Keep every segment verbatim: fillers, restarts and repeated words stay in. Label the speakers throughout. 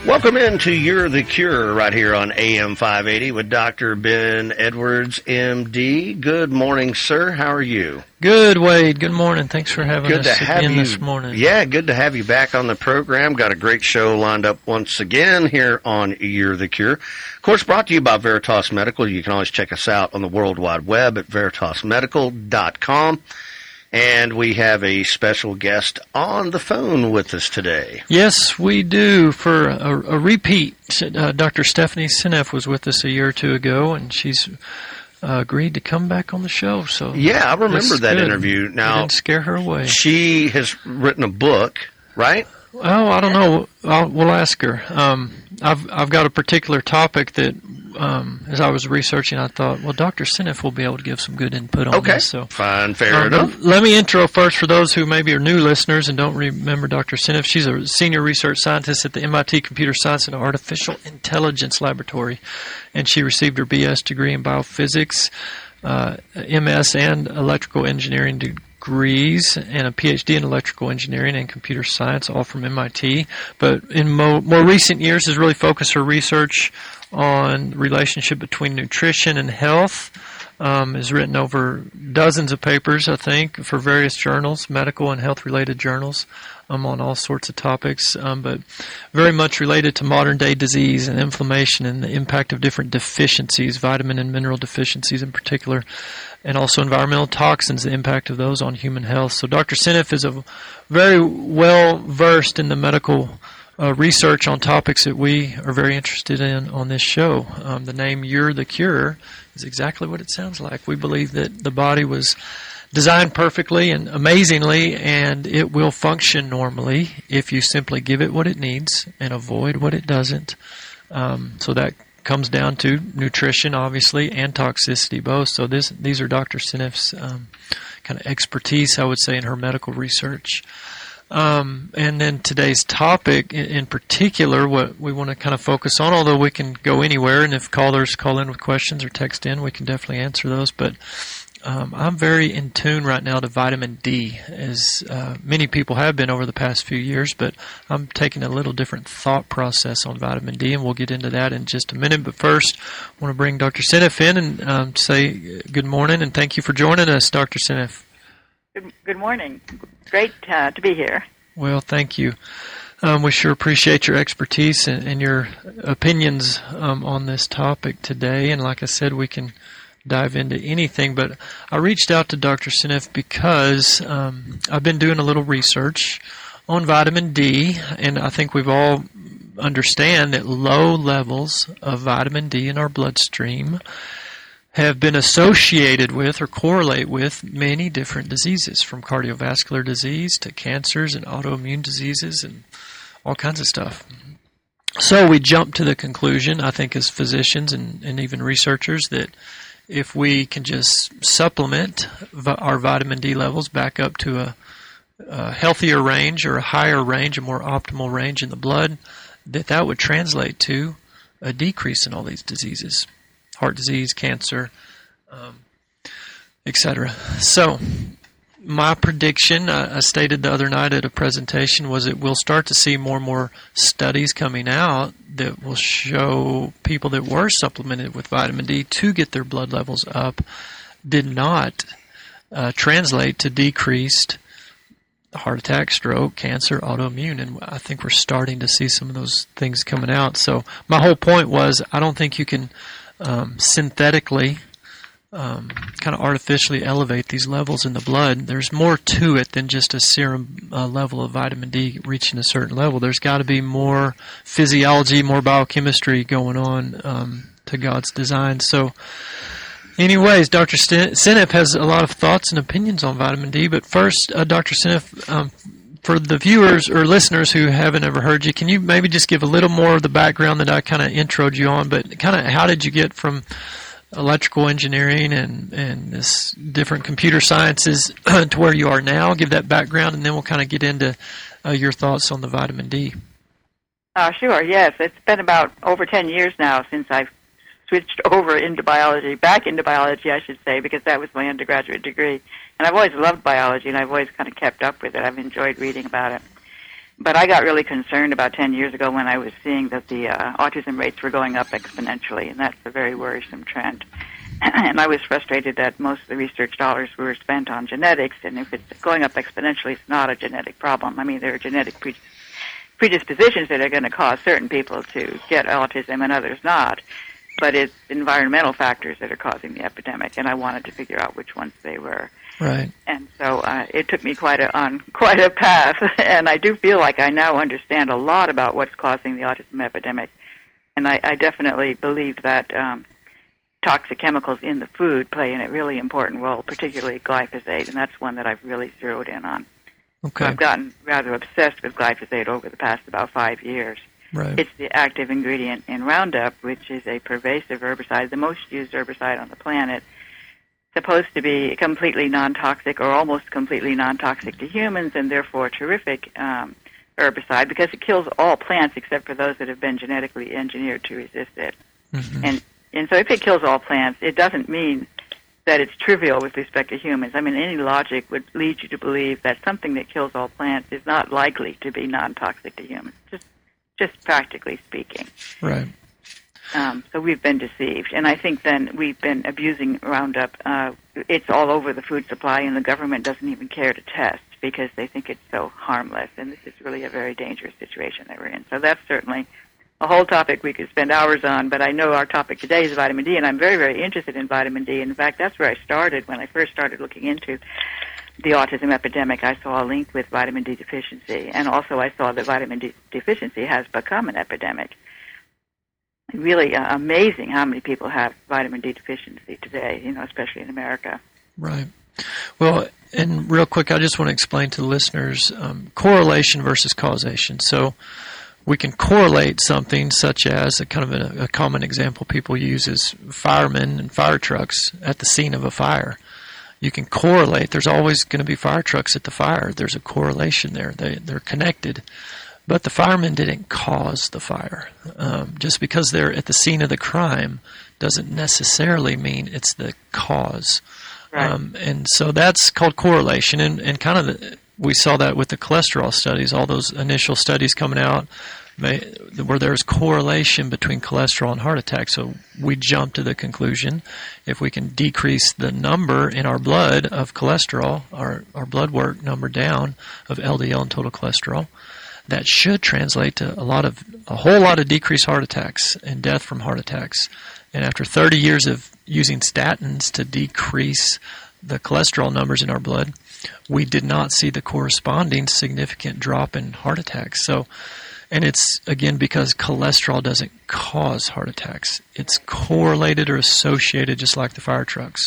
Speaker 1: Welcome into You're the Cure right here on A M five eighty with Doctor Ben Edwards, M D. Good morning, sir. How are you?
Speaker 2: Good, Wade. Good morning. Thanks for having
Speaker 1: good
Speaker 2: us
Speaker 1: to have
Speaker 2: again
Speaker 1: you,
Speaker 2: this morning.
Speaker 1: Yeah, good to have you back on the program. Got a great show lined up once again here on You're the Cure. Of course, brought to you by Veritas Medical. You can always check us out on the World Wide Web at veritas medical dot com. And we have a special guest on the phone with us today.
Speaker 2: Yes, we do. For a, a repeat, uh, Doctor Stephanie Seneff was with us a year or two ago, and she's uh, agreed to come back on the show. So
Speaker 1: yeah, I remember that
Speaker 2: good.
Speaker 1: interview. Now,
Speaker 2: we didn't scare her away.
Speaker 1: She has written a book, right?
Speaker 2: Oh, I don't know. I'll, we'll ask her. Um, I've I've got a particular topic that, um, as I was researching, I thought, well, Doctor Seneff will be able to give some good input on
Speaker 1: okay.
Speaker 2: this. So
Speaker 1: fine, fair
Speaker 2: um,
Speaker 1: enough.
Speaker 2: Let me intro first for those who maybe are new listeners and don't remember Doctor Seneff. She's a senior research scientist at the M I T Computer Science and Artificial Intelligence Laboratory, and she received her B S degree in biophysics, uh, M S and electrical engineering degrees, and a P H D in electrical engineering and computer science, all from M I T. But in mo- more recent years has really focused her research on the relationship between nutrition and health. Um, has written over dozens of papers, I think, for various journals, medical and health-related journals, um, on all sorts of topics, um, but very much related to modern-day disease and inflammation and the impact of different deficiencies, vitamin and mineral deficiencies in particular, and also environmental toxins, the impact of those on human health. So Doctor Seneff is a very well-versed in the medical Uh, research on topics that we are very interested in on this show. Um, the name You're the Cure is exactly what it sounds like. We believe that the body was designed perfectly and amazingly, and it will function normally if you simply give it what it needs and avoid what it doesn't. Um, so that comes down to nutrition, obviously, and toxicity, both. So this, these are Doctor Seneff's um, kind of expertise, I would say, in her medical research. Um, and then today's topic in, in particular, what we want to kind of focus on, although we can go anywhere, and if callers call in with questions or text in, we can definitely answer those. But um, I'm very in tune right now to vitamin D, as uh, many people have been over the past few years, but I'm taking a little different thought process on vitamin D, and we'll get into that in just a minute. But first, I want to bring Doctor Seneff in and um, say good morning, and thank you for joining us, Doctor Seneff.
Speaker 3: Good, good morning. Great uh, to be here.
Speaker 2: Well, thank you. Um, we sure appreciate your expertise and, and your opinions um, on this topic today. And like I said, we can dive into anything. But I reached out to Doctor Seneff because um, I've been doing a little research on vitamin D, and I think we've all understand that low levels of vitamin D in our bloodstream have been associated with or correlate with many different diseases, from cardiovascular disease to cancers and autoimmune diseases and all kinds of stuff. So we jumped to the conclusion, I think as physicians and, and even researchers, that if we can just supplement vi- our vitamin D levels back up to a, a healthier range or a higher range, a more optimal range in the blood, that that would translate to a decrease in all these diseases. Heart disease, cancer, um, et cetera. So my prediction, I, I stated the other night at a presentation, was that we'll start to see more and more studies coming out that will show people that were supplemented with vitamin D to get their blood levels up did not uh, translate to decreased heart attack, stroke, cancer, autoimmune, and I think we're starting to see some of those things coming out. So my whole point was, I don't think you can Um, synthetically, um, kind of artificially elevate these levels in the blood. There's more to it than just a serum uh, level of vitamin D reaching a certain level. There's got to be more physiology, more biochemistry going on um, to God's design. So anyways, Doctor Seneff has a lot of thoughts and opinions on vitamin D. But first, uh, Doctor Seneff, um, for the viewers or listeners who haven't ever heard you, can you maybe just give a little more of the background that I kind of introed you on, but kind of how did you get from electrical engineering and, and this different computer sciences to where you are now? Give that background, and then we'll kind of get into uh, your thoughts on the vitamin D.
Speaker 3: Uh, sure, yes. It's been about over ten years now since I've switched over into biology, back into biology, I should say, because that was my undergraduate degree. And I've always loved biology, and I've always kind of kept up with it. I've enjoyed reading about it. But I got really concerned about ten years ago when I was seeing that the uh, autism rates were going up exponentially, and that's a very worrisome trend. And I was frustrated that most of the research dollars were spent on genetics, and if it's going up exponentially, it's not a genetic problem. I mean, there are genetic pre- predispositions that are going to cause certain people to get autism and others not, but it's environmental factors that are causing the epidemic, and I wanted to figure out which ones they were.
Speaker 2: Right.
Speaker 3: And so uh, it took me quite a, on quite a path, and I do feel like I now understand a lot about what's causing the autism epidemic, and I, I definitely believe that um, toxic chemicals in the food play a really important role, particularly glyphosate, and that's one that I've really zeroed in on.
Speaker 2: Okay.
Speaker 3: I've gotten rather obsessed with glyphosate over the past about five years.
Speaker 2: Right.
Speaker 3: It's the active ingredient in Roundup, which is a pervasive herbicide, the most used herbicide on the planet, supposed to be completely non-toxic or almost completely non-toxic to humans, and therefore a terrific um, herbicide because it kills all plants except for those that have been genetically engineered to resist it.
Speaker 2: Mm-hmm.
Speaker 3: And and so if it kills all plants, it doesn't mean that it's trivial with respect to humans. I mean, any logic would lead you to believe that something that kills all plants is not likely to be non-toxic to humans, just just practically speaking.
Speaker 2: Right.
Speaker 3: Um, so we've been deceived, and I think then we've been abusing Roundup. Uh, it's all over the food supply, and the government doesn't even care to test because they think it's so harmless, and this is really a very dangerous situation that we're in. So that's certainly a whole topic we could spend hours on, but I know our topic today is vitamin D, and I'm very, very interested in vitamin D. In fact, that's where I started when I first started looking into the autism epidemic. I saw a link with vitamin D deficiency, and also I saw that vitamin D deficiency has become an epidemic. Really uh, amazing how many people have vitamin D deficiency today, you know, especially in America.
Speaker 2: Right. Well, and real quick, I just want to explain to the listeners um, correlation versus causation. So we can correlate something such as a kind of a, a common example people use is firemen and fire trucks at the scene of a fire. You can correlate. There's always going to be fire trucks at the fire. There's a correlation there. They, they're connected. But the firemen didn't cause the fire. Um, just because they're at the scene of the crime doesn't necessarily mean it's the cause.
Speaker 3: Right.
Speaker 2: Um, and so that's called correlation. And, and kind of the, we saw that with the cholesterol studies, all those initial studies coming out they, where there's correlation between cholesterol and heart attack. So we jumped to the conclusion if we can decrease the number in our blood of cholesterol, our, our blood work number down of L D L and total cholesterol, that should translate to a lot of a whole lot of decreased heart attacks and death from heart attacks. And after thirty years of using statins to decrease the cholesterol numbers in our blood, we did not see the corresponding significant drop in heart attacks. So, and it's again because cholesterol doesn't cause heart attacks. It's correlated or associated, just like the fire trucks.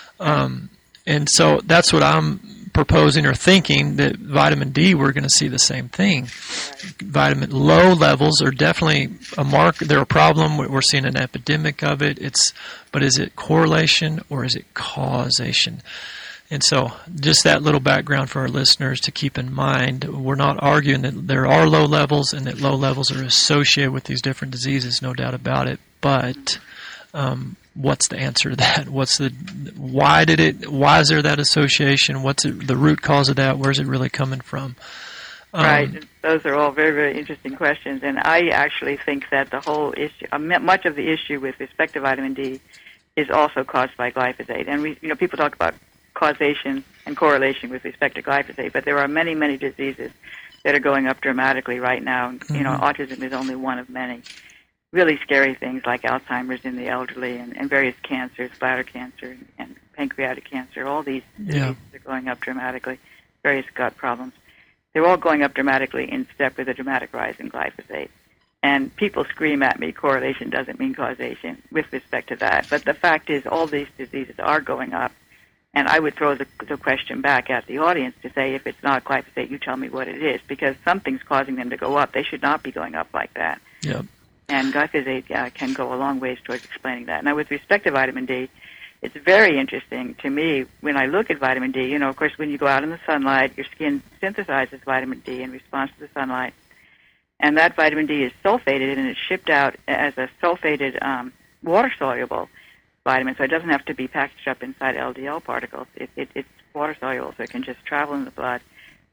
Speaker 2: Um, and so that's what I'm proposing or thinking, that vitamin D, we're going to see the same thing. Vitamin low levels are definitely a mark. They're a problem. We're seeing an epidemic of it. It's, but is it correlation or is it causation? And so just that little background for our listeners to keep in mind. We're not arguing that there are low levels and that low levels are associated with these different diseases, no doubt about it. But um, what's the answer to that? What's the why did it? Why is there that association? What's it, the root cause of that? Where's it really coming from? Um,
Speaker 3: right. Those are all very, very interesting questions, and I actually think that the whole issue, uh, much of the issue with respect to vitamin D, is also caused by glyphosate. And we, you know, people talk about causation and correlation with respect to glyphosate, but there are many, many diseases that are going up dramatically right now. Mm-hmm. You know, autism is only one of many. Really scary things like Alzheimer's in the elderly and, and various cancers, bladder cancer and pancreatic cancer. All these diseases yeah. are going up dramatically, various gut problems. They're all going up dramatically in step with a dramatic rise in glyphosate. And people scream at me, correlation doesn't mean causation with respect to that. But the fact is all these diseases are going up. And I would throw the, the question back at the audience to say, if it's not glyphosate, you tell me what it is, because something's causing them to go up. They should not be going up like that.
Speaker 2: Yep.
Speaker 3: And glyphosate uh, can go a long ways towards explaining that. Now, with respect to vitamin D, it's very interesting to me when I look at vitamin D. You know, of course, when you go out in the sunlight, your skin synthesizes vitamin D in response to the sunlight. And that vitamin D is sulfated, and it's shipped out as a sulfated um, water-soluble vitamin, so it doesn't have to be packaged up inside L D L particles. It, it, it's water-soluble, so it can just travel in the blood,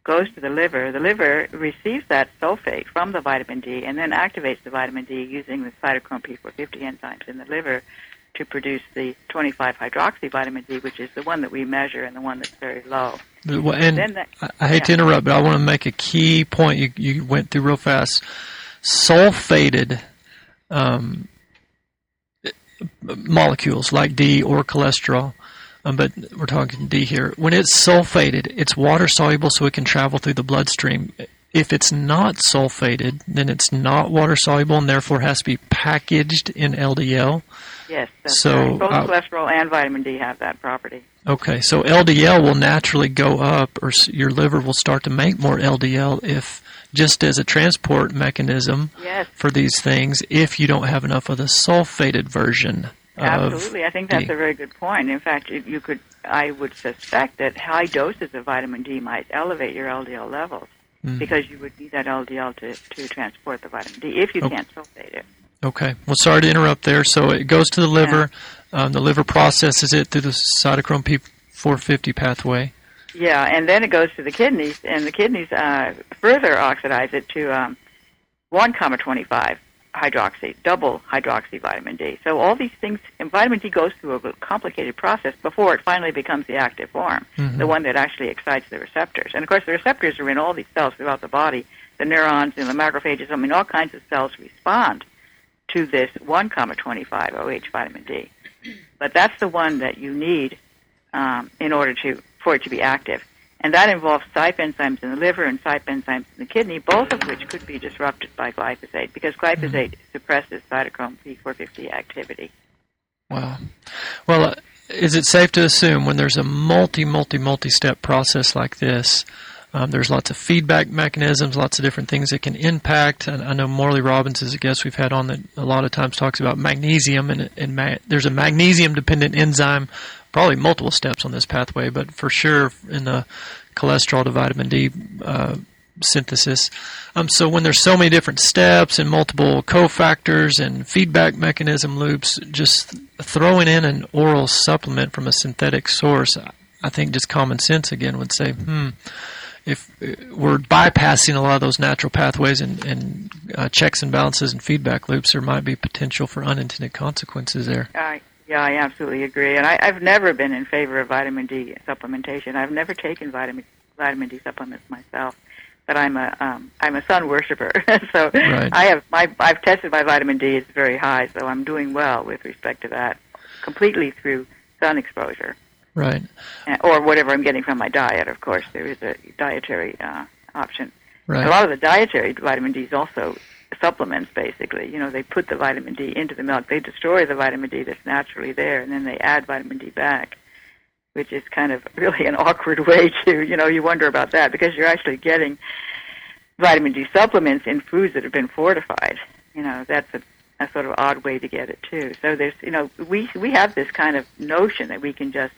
Speaker 3: goes to the liver. The liver receives that sulfate from the vitamin D and then activates the vitamin D using the cytochrome P four fifty enzymes in the liver to produce the twenty-five hydroxy vitamin D, which is the one that we measure and the one that's very low.
Speaker 2: Well, and
Speaker 3: then that,
Speaker 2: I, I hate
Speaker 3: yeah.
Speaker 2: to interrupt, but I want to make a key point. You, you went through real fast. Sulfated um, molecules like D or cholesterol, um, but we're talking D here. When it's sulfated, it's water soluble, so it can travel through the bloodstream. If it's not sulfated, then it's not water soluble and therefore has to be packaged in L D L.
Speaker 3: Yes, that's
Speaker 2: so,
Speaker 3: right. Both
Speaker 2: uh,
Speaker 3: cholesterol and vitamin D have that property.
Speaker 2: Okay, so L D L will naturally go up, or your liver will start to make more L D L if, just as a transport mechanism
Speaker 3: yes.
Speaker 2: for these things, if you don't have enough of the sulfated version.
Speaker 3: Absolutely,
Speaker 2: of
Speaker 3: I think that's
Speaker 2: D.
Speaker 3: a very good point. In fact, you could, I would suspect that high doses of vitamin D might elevate your L D L levels mm. because you would need that L D L to, to transport the vitamin D if you
Speaker 2: okay.
Speaker 3: can't sulfate it.
Speaker 2: Okay. Well, sorry to interrupt there. So it goes to the liver. Yeah. Um, the liver processes it through the cytochrome P four fifty pathway.
Speaker 3: Yeah, and then it goes to the kidneys, and the kidneys uh, further oxidize it to um, one comma twenty-five hydroxy, double hydroxy vitamin D. So all these things, and vitamin D goes through a complicated process before it finally becomes the active form, mm-hmm. the one that actually excites the receptors. And, of course, the receptors are in all these cells throughout the body, the neurons and the macrophages. I mean, all kinds of cells respond to this one comma twenty-five O H vitamin D. But that's the one that you need um, in order to for it to be active. And that involves C Y P enzymes in the liver and C Y P enzymes in the kidney, both of which could be disrupted by glyphosate, because glyphosate mm-hmm. suppresses cytochrome P four fifty activity.
Speaker 2: Wow. Well, uh, is it safe to assume when there's a multi, multi, multi-step process like this, Um, there's lots of feedback mechanisms, lots of different things that can impact. And I know Morley Robbins is a guest we've had on that a lot of times talks about magnesium, and, and ma- there's a magnesium-dependent enzyme, probably multiple steps on this pathway, but for sure in the cholesterol to vitamin D uh, synthesis. Um, so when there's so many different steps and multiple cofactors and feedback mechanism loops, just throwing in an oral supplement from a synthetic source, I think just common sense again would say, hmm, if we're bypassing a lot of those natural pathways and, and uh, checks and balances and feedback loops, there might be potential for unintended consequences there.
Speaker 3: Uh, yeah, I absolutely agree. And I, I've never been in favor of vitamin D supplementation. I've never taken vitamin vitamin D supplements myself, but I'm a um, I'm a sun worshiper. so
Speaker 2: right.
Speaker 3: I have my I've tested my vitamin D; it's very high, so I'm doing well with respect to that, completely through sun exposure.
Speaker 2: Right.
Speaker 3: Or whatever I'm getting from my diet, of course. There is a dietary uh, option.
Speaker 2: Right.
Speaker 3: A lot of the dietary vitamin D is also supplements, basically. You know, they put the vitamin D into the milk. They destroy the vitamin D that's naturally there, and then they add vitamin D back, which is kind of really an awkward way to, you know, you wonder about that, because you're actually getting vitamin D supplements in foods that have been fortified. You know, that's a, a sort of odd way to get it, too. So there's, you know, we we have this kind of notion that we can just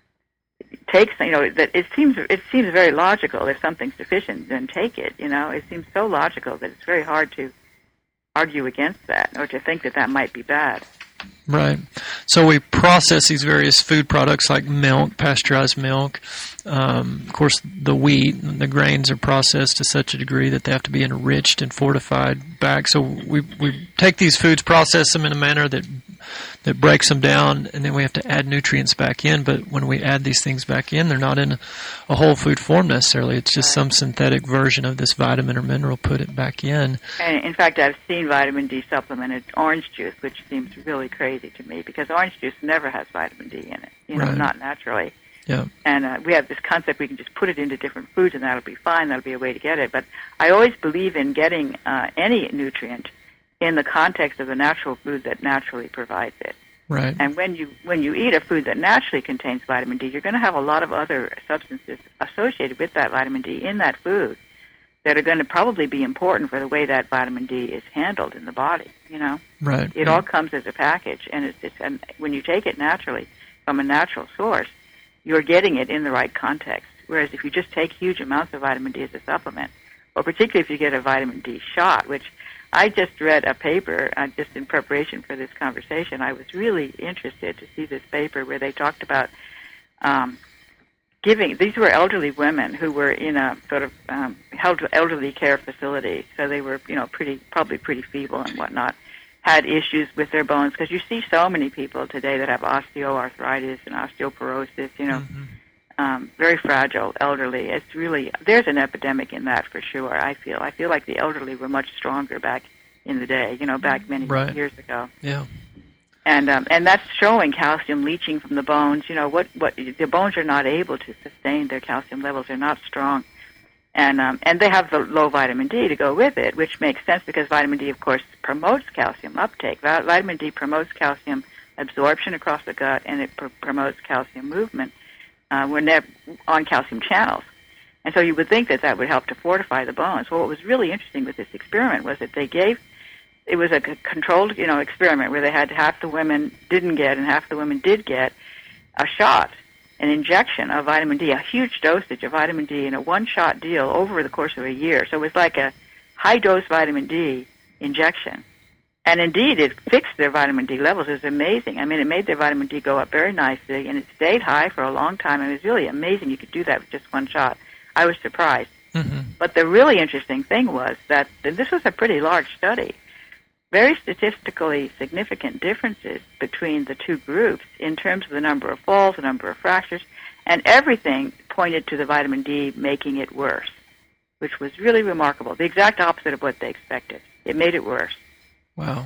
Speaker 3: takes, you know, that it seems it seems very logical. If something's deficient, then take it. You know, it seems so logical that it's very hard to argue against that or to think that that might be bad.
Speaker 2: Right. So we process these various food products like milk, pasteurized milk. Um, of course, the wheat and the grains are processed to such a degree that they have to be enriched and fortified back. So we we take these foods, process them in a manner that that breaks them down, and then we have to add nutrients back in. But when we add these things back in, they're not in a whole food form necessarily. It's just some synthetic version of this vitamin or mineral put it back in.
Speaker 3: And in fact, I've seen vitamin D supplemented orange juice, which seems really crazy to me, because orange juice never has vitamin D in it, you know,
Speaker 2: right.
Speaker 3: not naturally.
Speaker 2: Yeah.
Speaker 3: And uh, we have this concept we can just put it into different foods and that'll be fine, that'll be a way to get it. But I always believe in getting uh, any nutrient in the context of the natural food that naturally provides it.
Speaker 2: Right.
Speaker 3: And when you when you eat a food that naturally contains vitamin D, you're going to have a lot of other substances associated with that vitamin D in that food that are going to probably be important for the way that vitamin D is handled in the body, you know?
Speaker 2: Right.
Speaker 3: It all comes as a package, and it's, it's and when you take it naturally from a natural source, you're getting it in the right context. Whereas if you just take huge amounts of vitamin D as a supplement, or particularly if you get a vitamin D shot, which I just read a paper, uh, just in preparation for this conversation, I was really interested to see this paper where they talked about um, giving, these were elderly women who were in a sort of um, held elderly care facility, so they were, you know, pretty, probably pretty feeble and whatnot, had issues with their bones, because you see so many people today that have osteoarthritis and osteoporosis, you know, mm-hmm. um, very fragile, elderly. It's really, there's an epidemic in that for sure, I feel. I feel like the elderly were much stronger back in the day, you know, back many
Speaker 2: right.
Speaker 3: years ago.
Speaker 2: Yeah.
Speaker 3: And um, and that's showing calcium leaching from the bones. You know, what, what the bones are not able to sustain their calcium levels. They're not strong. And um, and they have the low vitamin D to go with it, which makes sense because vitamin D, of course, promotes calcium uptake. Vitamin D promotes calcium absorption across the gut, and it pr- promotes calcium movement uh, when they're on calcium channels. And so you would think that that would help to fortify the bones. Well, what was really interesting with this experiment was that they gave, it was a c- controlled, you know, experiment where they had half the women didn't get and half the women did get a shot, an injection of vitamin D, a huge dosage of vitamin D in a one-shot deal over the course of a year. So it was like a high-dose vitamin D injection. And indeed, it fixed their vitamin D levels. It was amazing. I mean, it made their vitamin D go up very nicely, and it stayed high for a long time. It was really amazing you could do that with just one shot. I was surprised.
Speaker 2: Mm-hmm.
Speaker 3: But the really interesting thing was that this was a pretty large study. Very statistically significant differences between the two groups in terms of the number of falls, the number of fractures, and everything pointed to the vitamin D making it worse, which was really remarkable. The exact opposite of what they expected. It made it worse.
Speaker 2: Wow.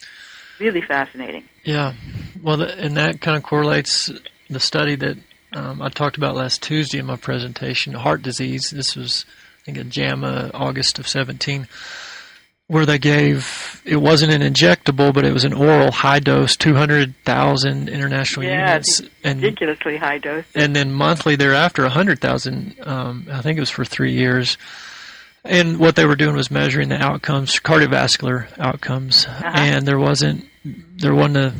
Speaker 3: Really fascinating.
Speaker 2: Yeah. Well, the, and that kind of correlates the study that um, I talked about last Tuesday in my presentation, heart disease. This was, I think, in JAMA, August of seventeen. Where they gave, it wasn't an injectable, but it was an oral high dose, two hundred thousand international
Speaker 3: yeah,
Speaker 2: units.
Speaker 3: And ridiculously high dose.
Speaker 2: And then monthly thereafter, one hundred thousand, um, I think it was for three years. And what they were doing was measuring the outcomes, cardiovascular outcomes.
Speaker 3: Uh-huh.
Speaker 2: And there wasn't, there wasn't a,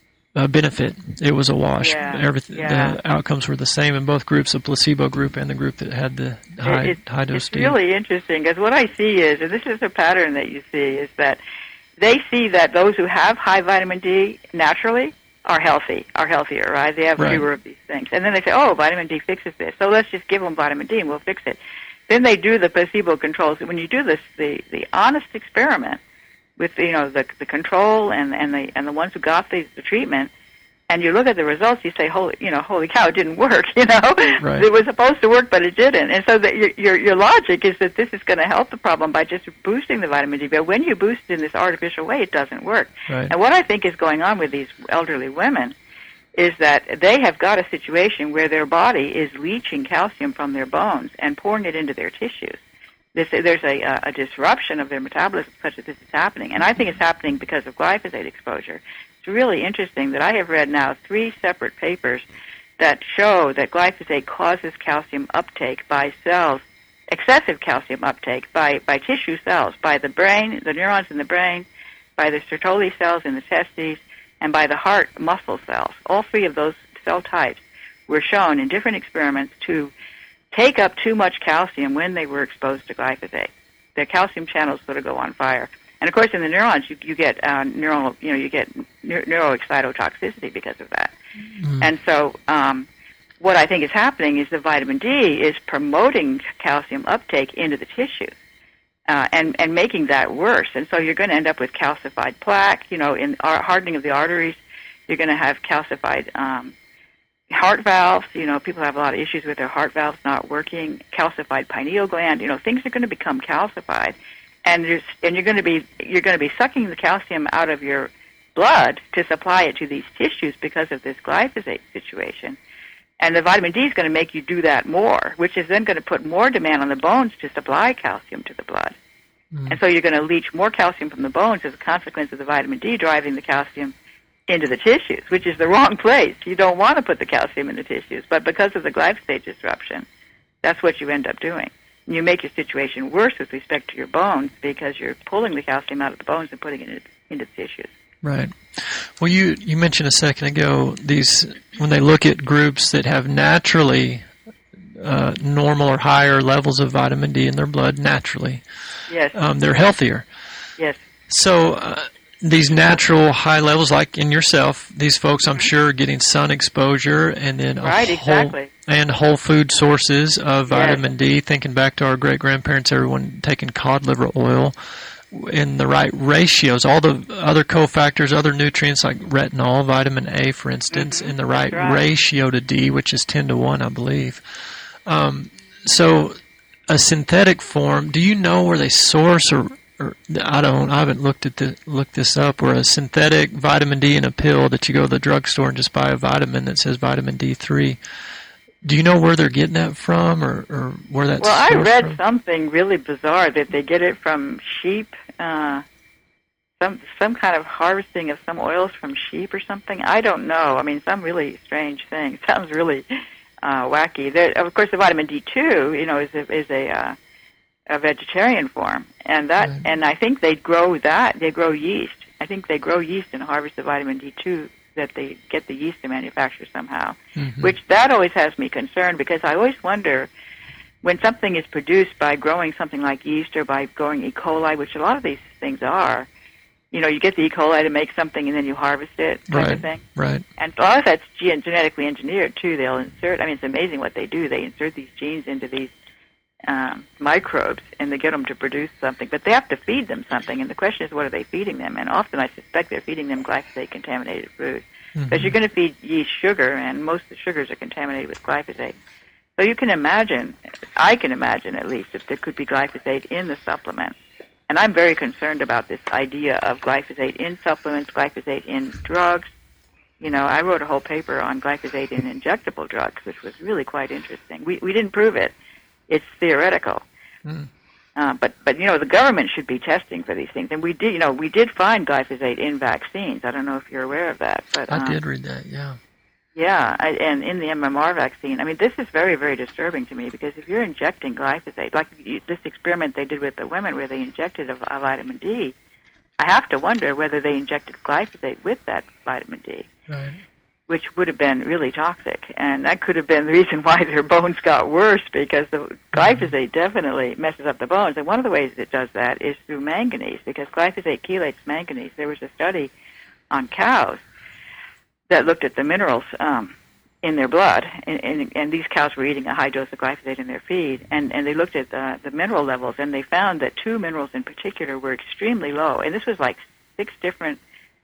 Speaker 2: a benefit. It was a wash.
Speaker 3: Yeah,
Speaker 2: Everything,
Speaker 3: yeah.
Speaker 2: The outcomes were the same in both groups, the placebo group and the group that had the high,
Speaker 3: it,
Speaker 2: high dose
Speaker 3: It's
Speaker 2: D.
Speaker 3: really interesting, because what I see is, and this is a pattern that you see, is that they see that those who have high vitamin D naturally are healthy, are healthier, right? They have
Speaker 2: right.
Speaker 3: fewer of these things. And then they say, oh, vitamin D fixes this, so let's just give them vitamin D and we'll fix it. Then they do the placebo controls. When you do this, the, the honest experiment with, you know, the the control and and the and the ones who got the, the treatment, and you look at the results, you say, holy, you know, holy cow, it didn't work. You know,
Speaker 2: right.
Speaker 3: It was supposed to work, but it didn't. And so the, your, your your logic is that this is going to help the problem by just boosting the vitamin D. But when you boost it in this artificial way, it doesn't work.
Speaker 2: Right.
Speaker 3: And what I think is going on with these elderly women is that they have got a situation where their body is leaching calcium from their bones and pouring it into their tissues. This, there's a, a disruption of their metabolism such that this is happening. And I think it's happening because of glyphosate exposure. It's really interesting that I have read now three separate papers that show that glyphosate causes calcium uptake by cells, excessive calcium uptake by, by tissue cells, by the brain, the neurons in the brain, by the Sertoli cells in the testes, and by the heart muscle cells. All three of those cell types were shown in different experiments to take up too much calcium when they were exposed to glyphosate. Their calcium channels sort of go on fire. And of course, in the neurons, you, you get uh, neural, you know, you get neur- neuroexcitotoxicity because of that. Mm. And so, um, what I think is happening is the vitamin D is promoting calcium uptake into the tissues. Uh, and, and making that worse. And so you're going to end up with calcified plaque, you know, in ar- hardening of the arteries. You're going to have calcified um, heart valves. You know, people have a lot of issues with their heart valves not working. Calcified pineal gland. You know, things are going to become calcified, and you're, and you're going to be you're going to be sucking the calcium out of your blood to supply it to these tissues because of this glyphosate situation. And the vitamin D is going to make you do that more, which is then going to put more demand on the bones to supply calcium to the blood. Mm. And so you're going to leach more calcium from the bones as a consequence of the vitamin D driving the calcium into the tissues, which is the wrong place. You don't want to put the calcium in the tissues, but because of the glyphosate disruption, that's what you end up doing. And you make your situation worse with respect to your bones because you're pulling the calcium out of the bones and putting it into the tissues.
Speaker 2: Right. Well, you, you mentioned a second ago these when they look at groups that have naturally uh, normal or higher levels of vitamin D in their blood naturally,
Speaker 3: yes,
Speaker 2: um, they're healthier.
Speaker 3: Yes.
Speaker 2: So uh, these natural high levels, like in yourself, these folks, I'm sure, are getting sun exposure and then a
Speaker 3: Right,
Speaker 2: whole,
Speaker 3: exactly.
Speaker 2: and whole food sources of
Speaker 3: Yes.
Speaker 2: vitamin D. Thinking back to our great grandparents, everyone taking cod liver oil in the right ratios, all the other cofactors, other nutrients like retinol, vitamin A, for instance,
Speaker 3: Mhm,
Speaker 2: in the right,
Speaker 3: that's right.
Speaker 2: ratio to D, which is ten to one, I believe. Um, so, a synthetic form. Do you know where they source, or, or I don't? I haven't looked at the looked this up. Where a synthetic vitamin D in a pill that you go to the drugstore and just buy a vitamin that says vitamin D three. Do you know where they're getting that from, or, or where that's
Speaker 3: Well, I
Speaker 2: sourced
Speaker 3: read
Speaker 2: from?
Speaker 3: something really bizarre that they get it from sheep, uh, some some kind of harvesting of some oils from sheep or something. I don't know. I mean, some really strange thing. Sounds really uh, wacky. There, of course, the vitamin D two, you know, is a, is a uh, a vegetarian form, and that
Speaker 2: Right.
Speaker 3: and I think they grow that. They grow yeast. I think they grow yeast and harvest the vitamin D two that they get the yeast to manufacture somehow.
Speaker 2: Mhm.
Speaker 3: Which that always has me concerned, because I always wonder when something is produced by growing something like yeast or by growing E. coli, which a lot of these things are. You know, you get the E. coli to make something and then you harvest it, type
Speaker 2: Right.
Speaker 3: of thing.
Speaker 2: Right.
Speaker 3: And a lot of that's gen- genetically engineered too. They'll insert. I mean, it's amazing what they do. They insert these genes into these um, microbes, and they get them to produce something. But they have to feed them something, and the question is, what are they feeding them? And often, I suspect they're feeding them glyphosate-contaminated food, because
Speaker 2: Mhm.
Speaker 3: you're going to feed yeast sugar, and most of the sugars are contaminated with glyphosate. So you can imagine, I can imagine at least, if there could be glyphosate in the supplement. And I'm very concerned about this idea of glyphosate in supplements, glyphosate in drugs. You know, I wrote a whole paper on glyphosate in injectable drugs, which was really quite interesting. We we didn't prove it. It's theoretical.
Speaker 2: Mm.
Speaker 3: Uh, but, but, you know, the government should be testing for these things. And we did, you know, we did find glyphosate in vaccines. I don't know if you're aware of that. But
Speaker 2: I
Speaker 3: um,
Speaker 2: did read that. Yeah.
Speaker 3: Yeah, I, and in the M M R vaccine. I mean, this is very, very disturbing to me, because if you're injecting glyphosate, like you, this experiment they did with the women where they injected a, a vitamin D, I have to wonder whether they injected glyphosate with that vitamin D,
Speaker 2: Right.
Speaker 3: which would have been really toxic. And that could have been the reason why their bones got worse, because the glyphosate definitely messes up the bones. And one of the ways it does that is through manganese, because glyphosate chelates manganese. There was a study on cows that looked at the minerals um, in their blood, and, and, and these cows were eating a high dose of glyphosate in their feed, and, and they looked at the, the mineral levels, and they found that two minerals in particular were extremely low. And this was like six different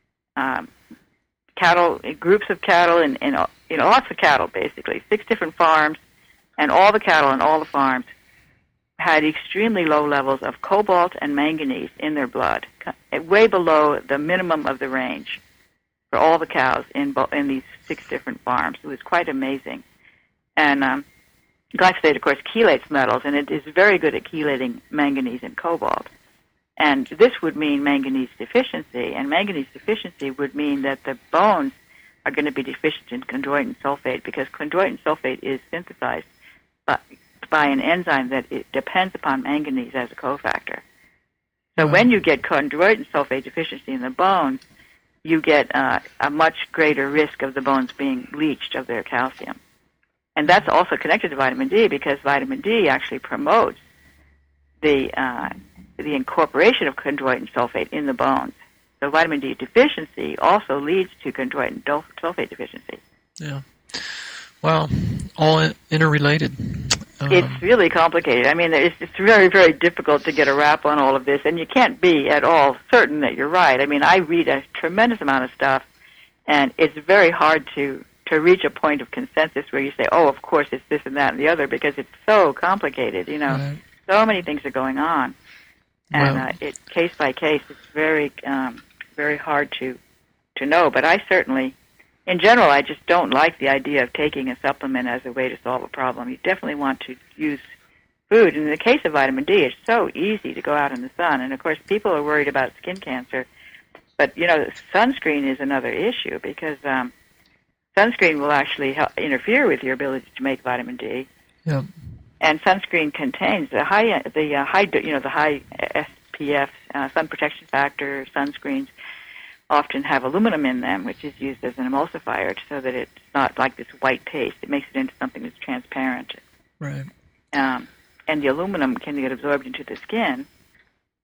Speaker 3: um, cattle, groups of cattle, and, and you know, lots of cattle, basically, six different farms, and all the cattle and all the farms had extremely low levels of cobalt and manganese in their blood, way below the minimum of the range for all the cows in bo- in these six different farms. It was quite amazing. And um, glyphosate, of course, chelates metals, and it is very good at chelating manganese and cobalt. And this would mean manganese deficiency, and manganese deficiency would mean that the bones are going to be deficient in chondroitin sulfate, because chondroitin sulfate is synthesized by, by an enzyme that it depends upon manganese as a cofactor. So
Speaker 2: Wow.
Speaker 3: when you get chondroitin sulfate deficiency in the bones, you get uh, a much greater risk of the bones being leached of their calcium. And that's also connected to vitamin D, because vitamin D actually promotes the uh, the incorporation of chondroitin sulfate in the bones. So vitamin D deficiency also leads to chondroitin sulfate deficiency.
Speaker 2: Yeah. Well, all in- interrelated. Um,
Speaker 3: It's really complicated. I mean, it's, it's very, very difficult to get a wrap on all of this, and you can't be at all certain that you're right. I mean, I read a tremendous amount of stuff, and it's very hard to, to reach a point of consensus where you say, oh, of course, it's this and that and the other, because it's so complicated, you know.
Speaker 2: Right.
Speaker 3: So many things are going on. And
Speaker 2: Well-
Speaker 3: uh, it, case by case, it's very, um, very hard to, to know. But I certainly, in general, I just don't like the idea of taking a supplement as a way to solve a problem. You definitely want to use food. And in the case of vitamin D, it's so easy to go out in the sun. And, of course, people are worried about skin cancer. But, you know, sunscreen is another issue, because um, sunscreen will actually help interfere with your ability to make vitamin D.
Speaker 2: Yeah.
Speaker 3: And sunscreen contains the high, the uh, high, you know, the high S P F, uh, sun protection factor sunscreens often have aluminum in them, which is used as an emulsifier, so that it's not like this white paste. It makes it into something that's transparent.
Speaker 2: Right.
Speaker 3: Um, and the aluminum can get absorbed into the skin,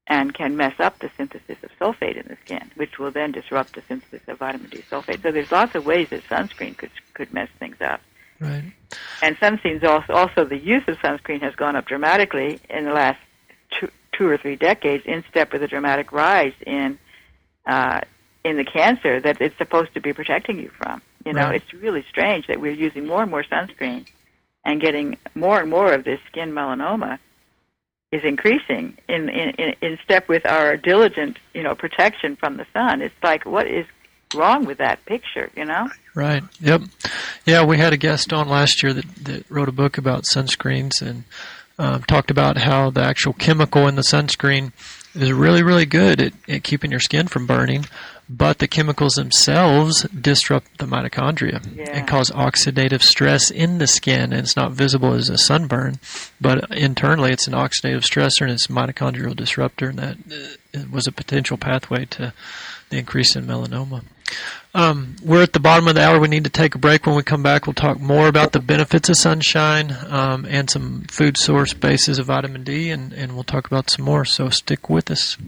Speaker 3: and can mess up the synthesis of sulfate in the skin, which will then disrupt the synthesis of vitamin D sulfate. So there's lots of ways that sunscreen could could mess things up.
Speaker 2: Right.
Speaker 3: And sunscreens also, also the use of sunscreen has gone up dramatically in the last two, two or three decades, in step with a dramatic rise in uh, in the cancer that it's supposed to be protecting you from. You know,
Speaker 2: Right.
Speaker 3: it's really strange that we're using more and more sunscreen and getting more and more of this skin melanoma is increasing in, in, in, in step with our diligent, you know, protection from the sun. It's like, what is wrong with that picture, you know?
Speaker 2: Right. Yep. Yeah, we had a guest on last year that, that wrote a book about sunscreens and um, talked about how the actual chemical in the sunscreen is really, really good at, at keeping your skin from burning, but the chemicals themselves disrupt the mitochondria
Speaker 3: Yeah.
Speaker 2: and cause oxidative stress in the skin, and it's not visible as a sunburn, but internally it's an oxidative stressor and it's a mitochondrial disruptor, and that uh, was a potential pathway to the increase in melanoma. Um, we're at the bottom of the hour. We need to take a break. When we come back, we'll talk more about the benefits of sunshine um, and some food source bases of vitamin D, and, and we'll talk about some more. So stick with us.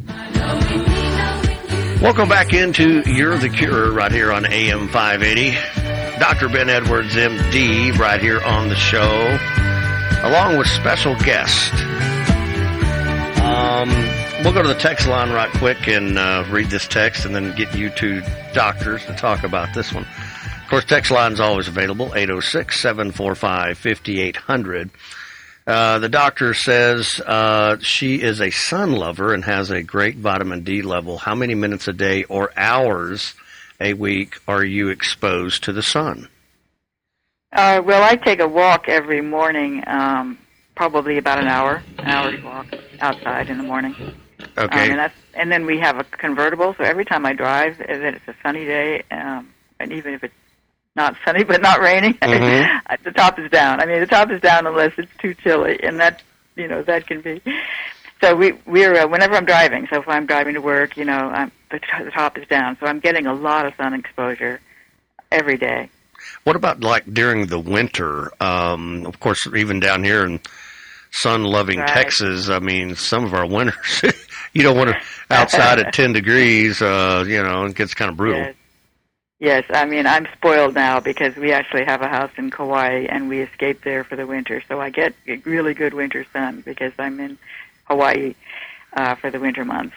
Speaker 1: Welcome back into You're the Cure right here on A M five eighty. Doctor Ben Edwards, M D, right here on the show, along with special guest. Um, we'll go to the text line right quick and uh, read this text and then get you two doctors to talk about this one. Of course, text line is always available, eight oh six, seven four five, five eight zero zero. Uh, the doctor says uh, she is a sun lover and has a great vitamin D level. How many minutes a day or hours a week are you exposed to the sun?
Speaker 3: Uh, well, I take a walk every morning, um, probably about an hour, an hour's walk outside in the morning.
Speaker 1: Okay.
Speaker 3: Um, and, that's, and then we have a convertible, so every time I drive, that it's a sunny day, um, and even if it's not sunny but not raining,
Speaker 1: Mm-hmm.
Speaker 3: the top is down. I mean, the top is down unless it's too chilly, and that, you know, that can be. So we, we're, uh, whenever I'm driving, so if I'm driving to work, you know, I'm, the, t- the top is down, so I'm getting a lot of sun exposure every day.
Speaker 1: What about like during the winter? Um, of course, even down here in sun-loving
Speaker 3: Right.
Speaker 1: Texas, I mean, some of our winters, you don't want to outside at ten degrees, uh, you know, it gets kind of brutal.
Speaker 3: Yes. Yes, I mean, I'm spoiled now because we actually have a house in Kauai, and we escape there for the winter. So I get really good winter sun because I'm in Hawaii uh, for the winter months.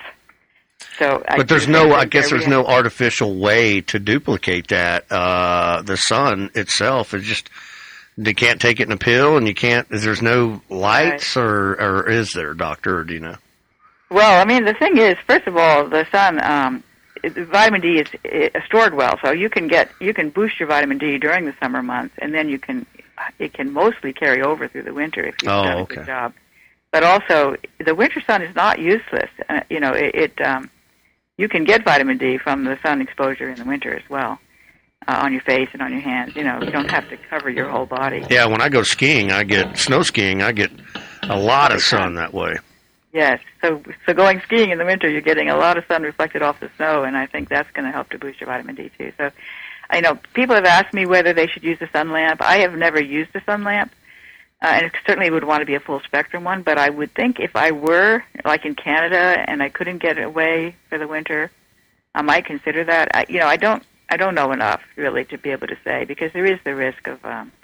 Speaker 3: So, I
Speaker 1: But there's
Speaker 3: do
Speaker 1: no,
Speaker 3: think
Speaker 1: I
Speaker 3: that
Speaker 1: guess
Speaker 3: there
Speaker 1: there's
Speaker 3: we
Speaker 1: no
Speaker 3: have-
Speaker 1: artificial way to duplicate that. Uh, the sun itself is just, they can't take it in a pill, and you can't, there's no lights, or, or is there, doctor, or do you know?
Speaker 3: Well, I mean, the thing is, first of all, the sun, um, it, vitamin D is uh, stored well, so you can get, you can boost your vitamin D during the summer months, and then you can, it can mostly carry over through the winter if you've
Speaker 1: Oh,
Speaker 3: done a
Speaker 1: okay.
Speaker 3: good job. But also, the winter sun is not useless. Uh, you know, it, it um, you can get vitamin D from the sun exposure in the winter as well, uh, on your face and on your hands. You know, you don't have to cover your whole body.
Speaker 1: Yeah, when I go skiing, I get, snow skiing, I get a lot of sun that way.
Speaker 3: Yes, so so going skiing in the winter, you're getting a lot of sun reflected off the snow, and I think that's going to help to boost your vitamin D too. So, I know people have asked me whether they should use a sun lamp. I have never used a sun lamp, uh, and it certainly would want to be a full spectrum one. But I would think if I were like in Canada and I couldn't get away for the winter, I might consider that. I, you know, I don't I don't know enough really to be able to say, because there is the risk of um,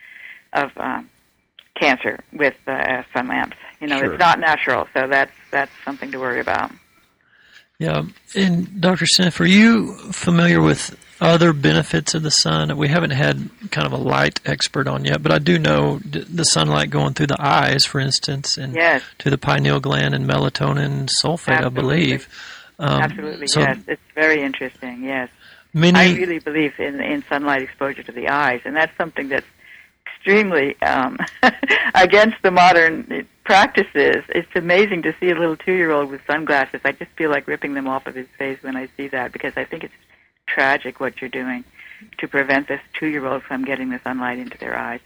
Speaker 3: of um, cancer with uh, sun lamps. You know,
Speaker 1: Sure.
Speaker 3: it's not natural, so that's that's something to worry about.
Speaker 2: Yeah. And Doctor Smith, are you familiar with other benefits of the sun? We haven't had kind of a light expert on yet, but I do know d- the sunlight going through the eyes, for instance, and
Speaker 3: Yes.
Speaker 2: to the pineal gland and melatonin and sulfate, I
Speaker 3: Absolutely.
Speaker 2: believe. Um,
Speaker 3: Absolutely,
Speaker 2: so
Speaker 3: yes. It's very interesting, yes.
Speaker 2: Many,
Speaker 3: I really believe in in sunlight exposure to the eyes, and that's something that's extremely um, against the modern practices. It's amazing to see a little two-year-old with sunglasses. I just feel like ripping them off of his face when I see that, because I think it's tragic what you're doing to prevent this two-year-old from getting the sunlight into their eyes.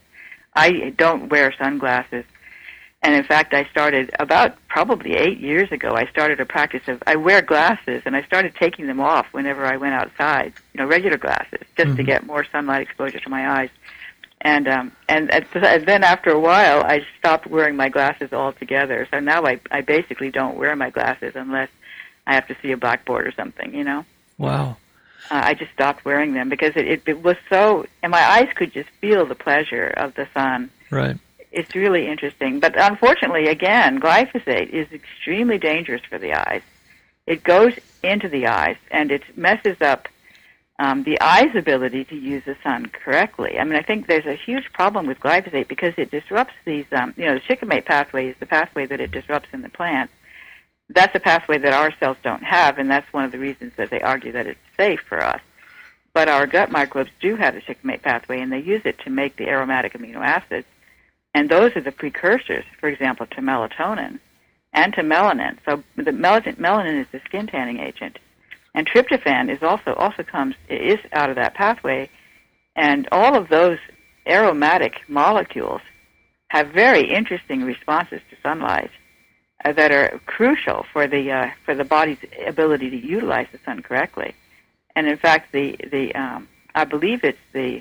Speaker 3: I don't wear sunglasses. And in fact, I started about probably eight years ago, I started a practice of, I wear glasses, and I started taking them off whenever I went outside, you know, regular glasses, just
Speaker 2: Mhm.
Speaker 3: to get more sunlight exposure to my eyes. And um, and, and then after a while, I stopped wearing my glasses altogether. So now I, I basically don't wear my glasses unless I have to see a blackboard or something, you know.
Speaker 2: Wow.
Speaker 3: Uh, I just stopped wearing them because it, it, it was so, and my eyes could just feel the pleasure of the sun.
Speaker 2: Right.
Speaker 3: It's really interesting. But unfortunately, again, glyphosate is extremely dangerous for the eyes. It goes into the eyes, and it messes up Um, the eye's ability to use the sun correctly. I mean, I think there's a huge problem with glyphosate because it disrupts these, um, you know, the shikimate pathway is the pathway that it disrupts in the plant. That's a pathway that our cells don't have, and that's one of the reasons that they argue that it's safe for us. But our gut microbes do have the shikimate pathway, and they use it to make the aromatic amino acids. And those are the precursors, for example, to melatonin and to melanin. So the melanin, melanin is the skin tanning agent. And tryptophan is also also comes is out of that pathway, and all of those aromatic molecules have very interesting responses to sunlight uh, that are crucial for the uh, for the body's ability to utilize the sun correctly. And in fact, the the um, I believe it's the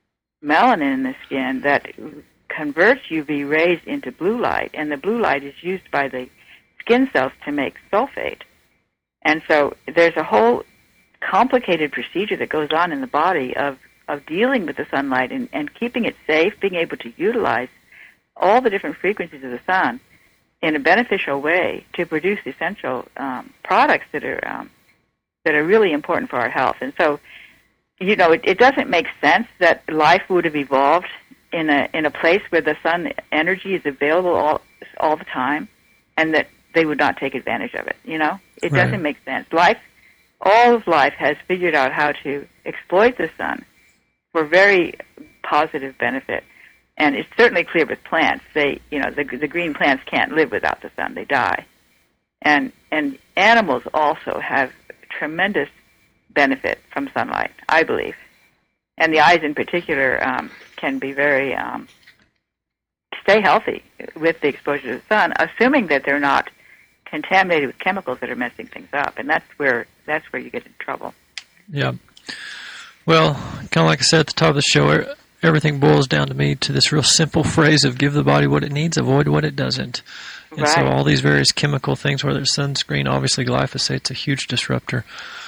Speaker 3: melanin in the skin that converts U V rays into blue light, and the blue light is used by the skin cells to make sulfate. And so there's a whole complicated procedure that goes on in the body of, of dealing with the sunlight and, and keeping it safe, being able to utilize all the different frequencies of the sun in a beneficial way to produce essential um, products that are um, that are really important for our health. And so, you know, it, it doesn't make sense that life would have evolved in a in a place where the sun energy is available all all the time, and that they would not take advantage of it, you know? It
Speaker 2: Right.
Speaker 3: doesn't make sense. Life, all of life has figured out how to exploit the sun for very positive benefit. And it's certainly clear with plants. They, you know, the, the green plants can't live without the sun. They die. And, and animals also have tremendous benefit from sunlight, I believe. And the eyes in particular um, can be very, um, stay healthy with the exposure to the sun, assuming that they're not contaminated with chemicals that are messing things up, and that's where that's where you get in trouble.
Speaker 2: Yeah. Well, kind of like I said at the top of the show, everything boils down to me to this real simple phrase of give the body what it needs, avoid what it doesn't. And
Speaker 3: Right.
Speaker 2: so all these various chemical things, whether it's sunscreen, obviously glyphosate's a huge disruptor.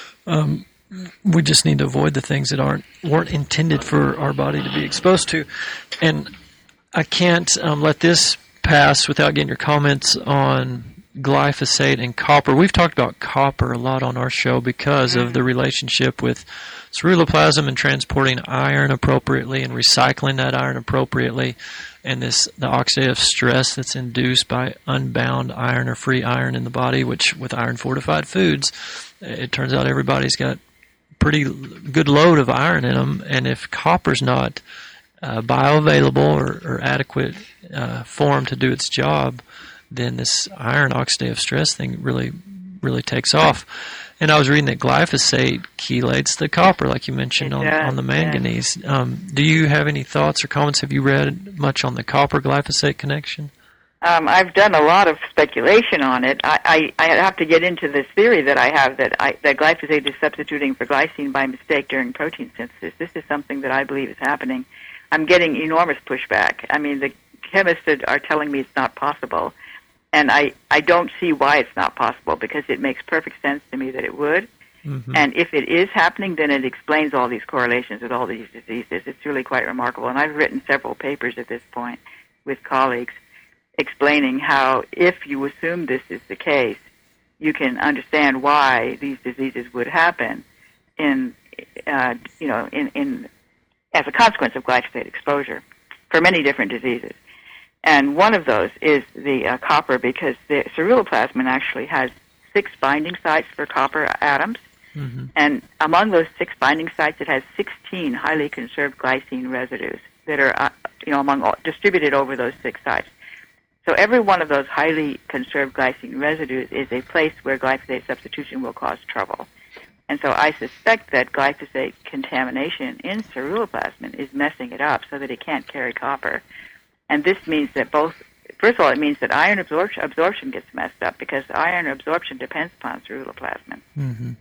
Speaker 2: Um, we just need to avoid the things that aren't weren't intended for our body to be exposed to. And I can't um, let this pass without getting your comments on glyphosate and copper. We've talked about copper a lot on our show because mm. of the relationship with ceruloplasmin and transporting iron appropriately and recycling that iron appropriately, and this the oxidative stress that's induced by unbound iron or free iron in the body, which with iron fortified foods, it turns out everybody's got pretty good load of iron in them, and if copper's not uh, bioavailable or, or adequate uh, form to do its job, then this iron oxidative stress thing really, really takes off. And I was reading that glyphosate chelates the copper, like you mentioned, on,
Speaker 3: does,
Speaker 2: on the manganese. Yeah. Um, do you have any thoughts or comments? Have you read much on the copper-glyphosate connection?
Speaker 3: Um, I've done a lot of speculation on it. I, I, I have to get into this theory that I have that, I, that glyphosate is substituting for glycine by mistake during protein synthesis. This is something that I believe is happening. I'm getting enormous pushback. I mean, the chemists are telling me it's not possible. And I, I don't see why it's not possible, because it makes perfect sense to me that it would. Mm-hmm. And if it is happening, then it explains all these correlations with all these diseases. It's really quite remarkable. And I've written several papers at this point with colleagues explaining how, if you assume this is the case, you can understand why these diseases would happen in, uh, you know, in, in as a consequence of glyphosate exposure for many different diseases. And one of those is the uh, copper, because the ceruloplasmin actually has six binding sites for copper atoms. Mm-hmm. And among those six binding sites, it has sixteen highly conserved glycine residues that are, uh, you know, among all, distributed over those six sites. So every one of those highly conserved glycine residues is a place where glyphosate substitution will cause trouble. And so I suspect that glyphosate contamination in ceruloplasmin is messing it up so that it can't carry copper. And this means that both, first of all, it means that iron absorption, absorption gets messed up, because iron absorption depends upon ceruloplasmin. Mm-hmm.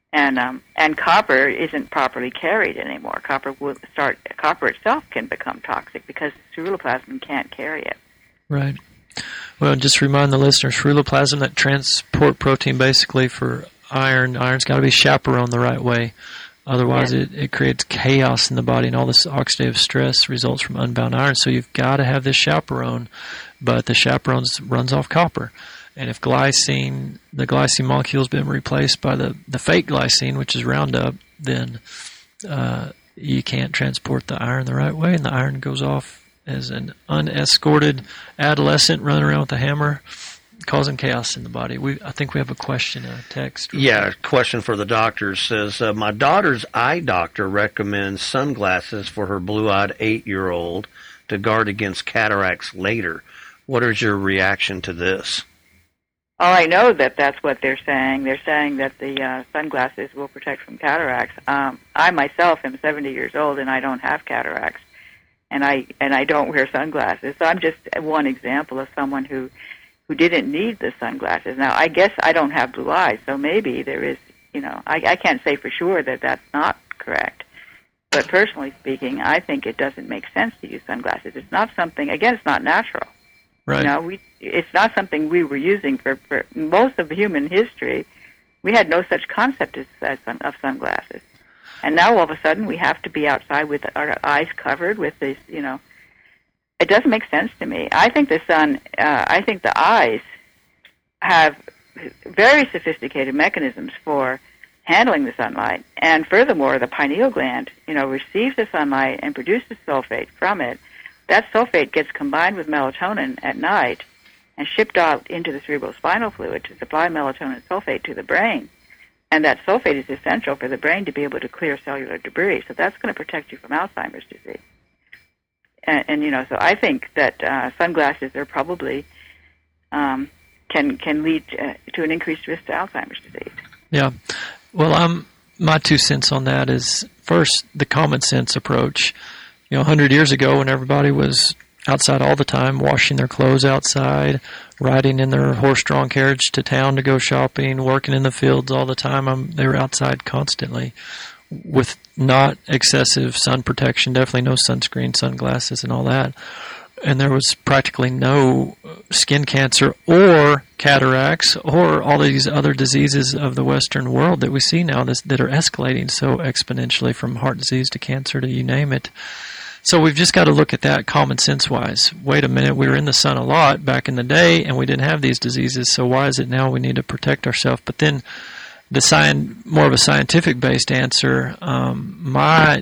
Speaker 3: And um, and copper isn't properly carried anymore. Copper will start. Copper itself can become toxic because ceruloplasmin can't carry it.
Speaker 2: Right. Well, just remind the listeners, ceruloplasmin, that transport protein basically for iron. Iron's got to be chaperoned the right way. Otherwise, yes. it, it creates chaos in the body, and all this oxidative stress results from unbound iron. So you've got to have this chaperone, but the chaperone runs off copper. And if glycine, the glycine molecule has been replaced by the, the fake glycine, which is Roundup, then uh, you can't transport the iron the right way, and the iron goes off as an unescorted adolescent running around with a hammer, causing chaos in the body. We, I think we have a question, a text.
Speaker 1: Yeah, a question for the doctor says, uh, my daughter's eye doctor recommends sunglasses for her blue-eyed eight-year-old to guard against cataracts later. What is your reaction to this?
Speaker 3: Oh, I know that that's what they're saying. They're saying that the uh, sunglasses will protect from cataracts. Um, I myself am seventy years old, and I don't have cataracts, and I and I don't wear sunglasses. So I'm just one example of someone who who didn't need the sunglasses. Now, I guess I don't have blue eyes, so maybe there is, you know, I, I can't say for sure that that's not correct. But personally speaking, I think it doesn't make sense to use sunglasses. It's not something, again, it's not natural.
Speaker 2: Right.
Speaker 3: You know, we, it's not something we were using for, for most of human history. We had no such concept as, as sun, of sunglasses. And now all of a sudden we have to be outside with our eyes covered with this, you know. It doesn't make sense to me. I think the sun, uh, I think the eyes have very sophisticated mechanisms for handling the sunlight. And furthermore, the pineal gland, you know, receives the sunlight and produces sulfate from it. That sulfate gets combined with melatonin at night and shipped out into the cerebrospinal fluid to supply melatonin and sulfate to the brain. And that sulfate is essential for the brain to be able to clear cellular debris. So that's going to protect you from Alzheimer's disease. And, and you know, so I think that uh, sunglasses are probably um, can can lead to, to an increased risk to Alzheimer's disease.
Speaker 2: Yeah. Well, um, my two cents on that is, first, the common sense approach. You know, a hundred years ago, when everybody was outside all the time, washing their clothes outside, riding in their horse-drawn carriage to town to go shopping, working in the fields all the time, um, they were outside constantly with not excessive sun protection, definitely no sunscreen, sunglasses, and all that. And there was practically no skin cancer or cataracts or all these other diseases of the Western world that we see now that, that are escalating so exponentially, from heart disease to cancer to you name it. So we've just got to look at that common sense-wise. Wait a minute, we were in the sun a lot back in the day, and we didn't have these diseases, so why is it now we need to protect ourselves? But then the sci- more of a scientific-based answer, um, my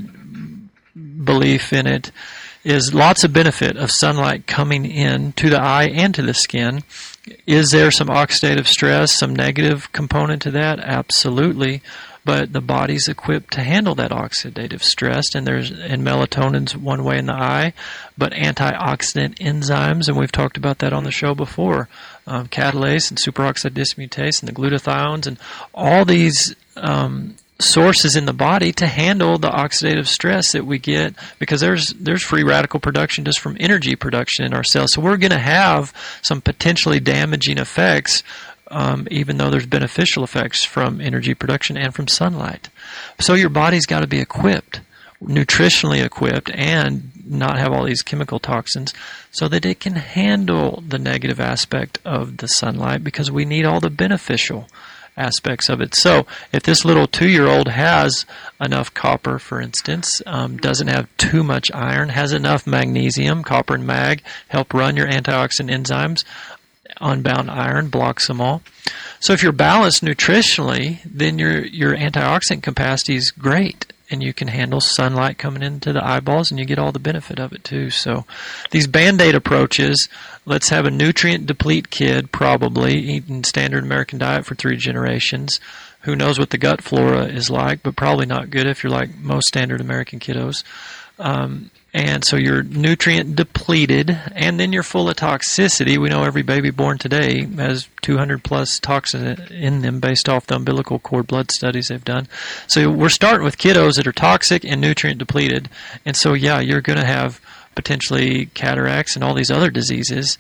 Speaker 2: belief in it is lots of benefit of sunlight coming in to the eye and to the skin. Is there some oxidative stress, some negative component to that? Absolutely. But the body's equipped to handle that oxidative stress, and there's and melatonin's one way in the eye, but antioxidant enzymes, and we've talked about that on the show before, um, catalase and superoxide dismutase and the glutathiones and all these um, sources in the body to handle the oxidative stress that we get, because there's there's free radical production just from energy production in our cells. So we're going to have some potentially damaging effects, Um, even though there's beneficial effects from energy production and from sunlight. So your body's got to be equipped, nutritionally equipped, and not have all these chemical toxins so that it can handle the negative aspect of the sunlight, because we need all the beneficial aspects of it. So if this little two-year-old has enough copper, for instance, um, doesn't have too much iron, has enough magnesium, copper and mag help run your antioxidant enzymes, unbound iron blocks them all. So if you're balanced nutritionally, then your your antioxidant capacity is great, and you can handle sunlight coming into the eyeballs, and you get all the benefit of it too. So these Band-Aid approaches, let's have a nutrient deplete kid, probably eating standard American diet for three generations. Who knows what the gut flora is like, but probably not good if you're like most standard American kiddos. Um, and so you're nutrient depleted, and then you're full of toxicity. We know every baby born today has two hundred plus toxins in them based off the umbilical cord blood studies they've done. So we're starting with kiddos that are toxic and nutrient depleted. And so, yeah, you're going to have potentially cataracts and all these other diseases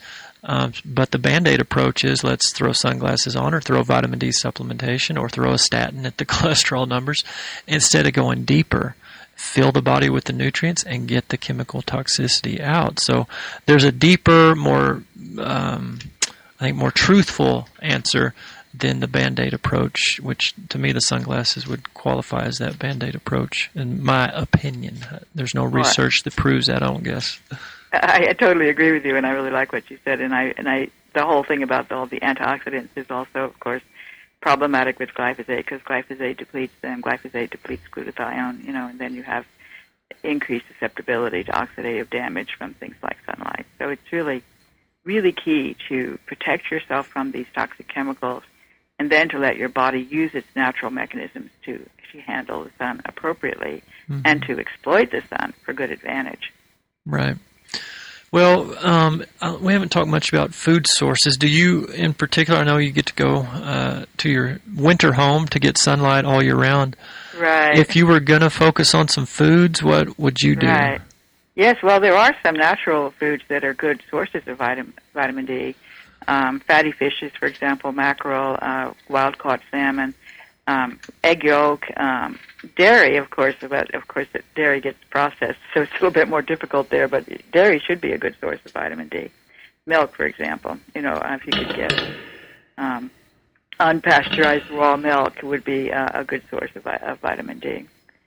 Speaker 2: Um, but the Band-Aid approach is let's throw sunglasses on or throw vitamin D supplementation or throw a statin at the cholesterol numbers instead of going deeper. Fill the body with the nutrients and get the chemical toxicity out. So there's a deeper, more, um, I think, more truthful answer than the Band-Aid approach, which to me the sunglasses would qualify as that Band-Aid approach, in my opinion. There's no research that proves that, I don't guess.
Speaker 3: I, I totally agree with you, and I really like what you said. And I, and I, the whole thing about all the antioxidants is also, of course, problematic with glyphosate because glyphosate depletes them. Glyphosate depletes glutathione, you know, and then you have increased susceptibility to oxidative damage from things like sunlight. So it's really, really key to protect yourself from these toxic chemicals, and then to let your body use its natural mechanisms to, to handle the sun appropriately mm-hmm. and to exploit the sun for good advantage.
Speaker 2: Right. Well, um, we haven't talked much about food sources. Do you, in particular, I know you get to go uh, to your winter home to get sunlight all year round.
Speaker 3: Right.
Speaker 2: If you were going to focus on some foods, what would you do?
Speaker 3: Right. Yes, well, there are some natural foods that are good sources of vitamin, vitamin D. Um, fatty fishes, for example, mackerel, uh, wild-caught salmon, um, egg yolk, um, dairy, of course. But of course, dairy gets processed, so it's a little bit more difficult there. But dairy should be a good source of vitamin D. Milk, for example, you know, if you could get um, unpasteurized raw milk, would be uh, a good source of, of vitamin D.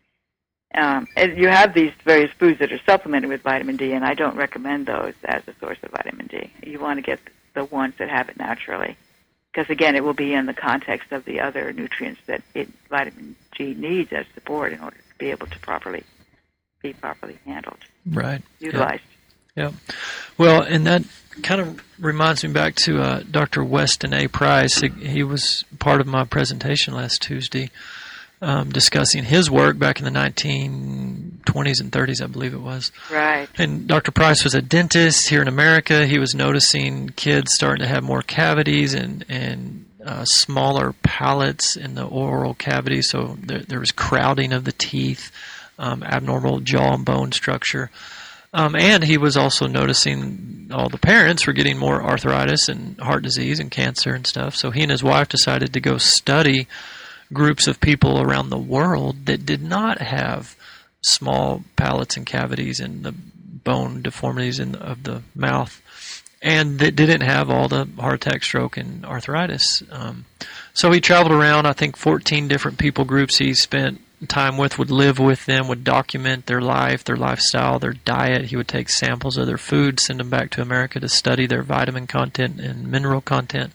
Speaker 3: Um, and you have these various foods that are supplemented with vitamin D, and I don't recommend those as a source of vitamin D. You want to get the ones that have it naturally, because again, it will be in the context of the other nutrients that it, vitamin G needs as support in order to be able to properly be properly handled,
Speaker 2: right,
Speaker 3: utilized.
Speaker 2: Yeah. yeah. Well, and that kind of reminds me back to uh, Doctor Weston A. Price. He, he was part of my presentation last Tuesday. Um, discussing his work back in the nineteen twenties and thirties, I believe it was.
Speaker 3: Right.
Speaker 2: And Doctor Price was a dentist here in America. He was noticing kids starting to have more cavities and, and uh, smaller palates in the oral cavity, so there, there was crowding of the teeth, um, abnormal jaw and bone structure. Um, and he was also noticing all the parents were getting more arthritis and heart disease and cancer and stuff, so he and his wife decided to go study groups of people around the world that did not have small palates and cavities and the bone deformities in the, of the mouth, and that didn't have all the heart attack, stroke, and arthritis. Um, so he traveled around, I think, fourteen different people groups he spent time with, would live with them, would document their life, their lifestyle, their diet. He would take samples of their food, send them back to America to study their vitamin content and mineral content.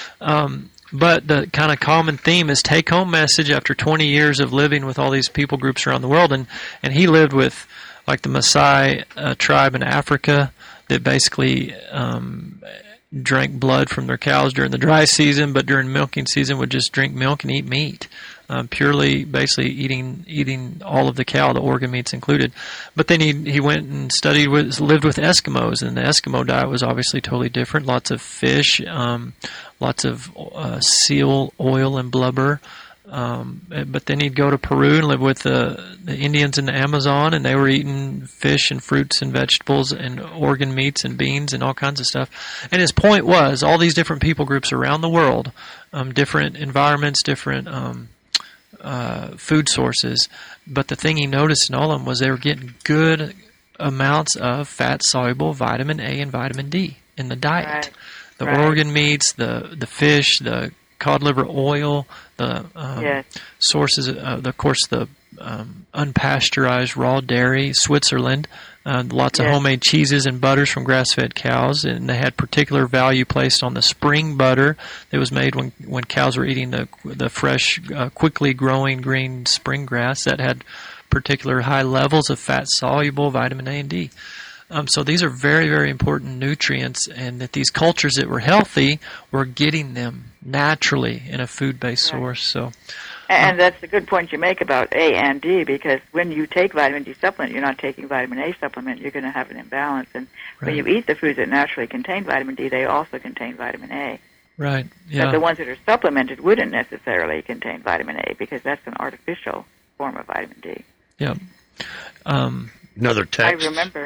Speaker 2: Um, But the kind of common theme is take-home message after twenty years of living with all these people groups around the world. And, and he lived with, like, the Maasai uh, tribe in Africa that basically um, drank blood from their cows during the dry season, but during milking season would just drink milk and eat meat. Um, purely, basically eating eating all of the cow, the organ meats included. But then he he went and studied with, lived with Eskimos, and the Eskimo diet was obviously totally different. Lots of fish, um, lots of uh, seal oil and blubber. Um, but then he'd go to Peru and live with the, the Indians in the Amazon, and they were eating fish and fruits and vegetables and organ meats and beans and all kinds of stuff. And his point was all these different people groups around the world, um, different environments, different um, Uh, food sources, but the thing he noticed in all of them was they were getting good amounts of fat-soluble vitamin A and vitamin D in the diet.
Speaker 3: Right.
Speaker 2: The
Speaker 3: right.
Speaker 2: organ meats, the the fish, the cod liver oil, the um,
Speaker 3: yes.
Speaker 2: sources, of, of course, the um, unpasteurized raw dairy, Switzerland, uh, lots
Speaker 3: yes.
Speaker 2: of homemade cheeses and butters from grass-fed cows, and they had particular value placed on the spring butter that was made when when cows were eating the the fresh, uh, quickly growing green spring grass that had particular high levels of fat-soluble vitamin A and D. Um, so these are very, very important nutrients, and that these cultures that were healthy were getting them naturally in a food-based
Speaker 3: right.
Speaker 2: source. So.
Speaker 3: And that's a good point you make about A and D, because when you take vitamin D supplement, you're not taking vitamin A supplement, you're going to have an imbalance. And
Speaker 2: right.
Speaker 3: when you eat the foods that naturally contain vitamin D, they also contain vitamin A.
Speaker 2: Right, yeah.
Speaker 3: But the ones that are supplemented wouldn't necessarily contain vitamin A, because that's an artificial form of vitamin D.
Speaker 2: Yeah. Um,
Speaker 1: Another text.
Speaker 3: I remember.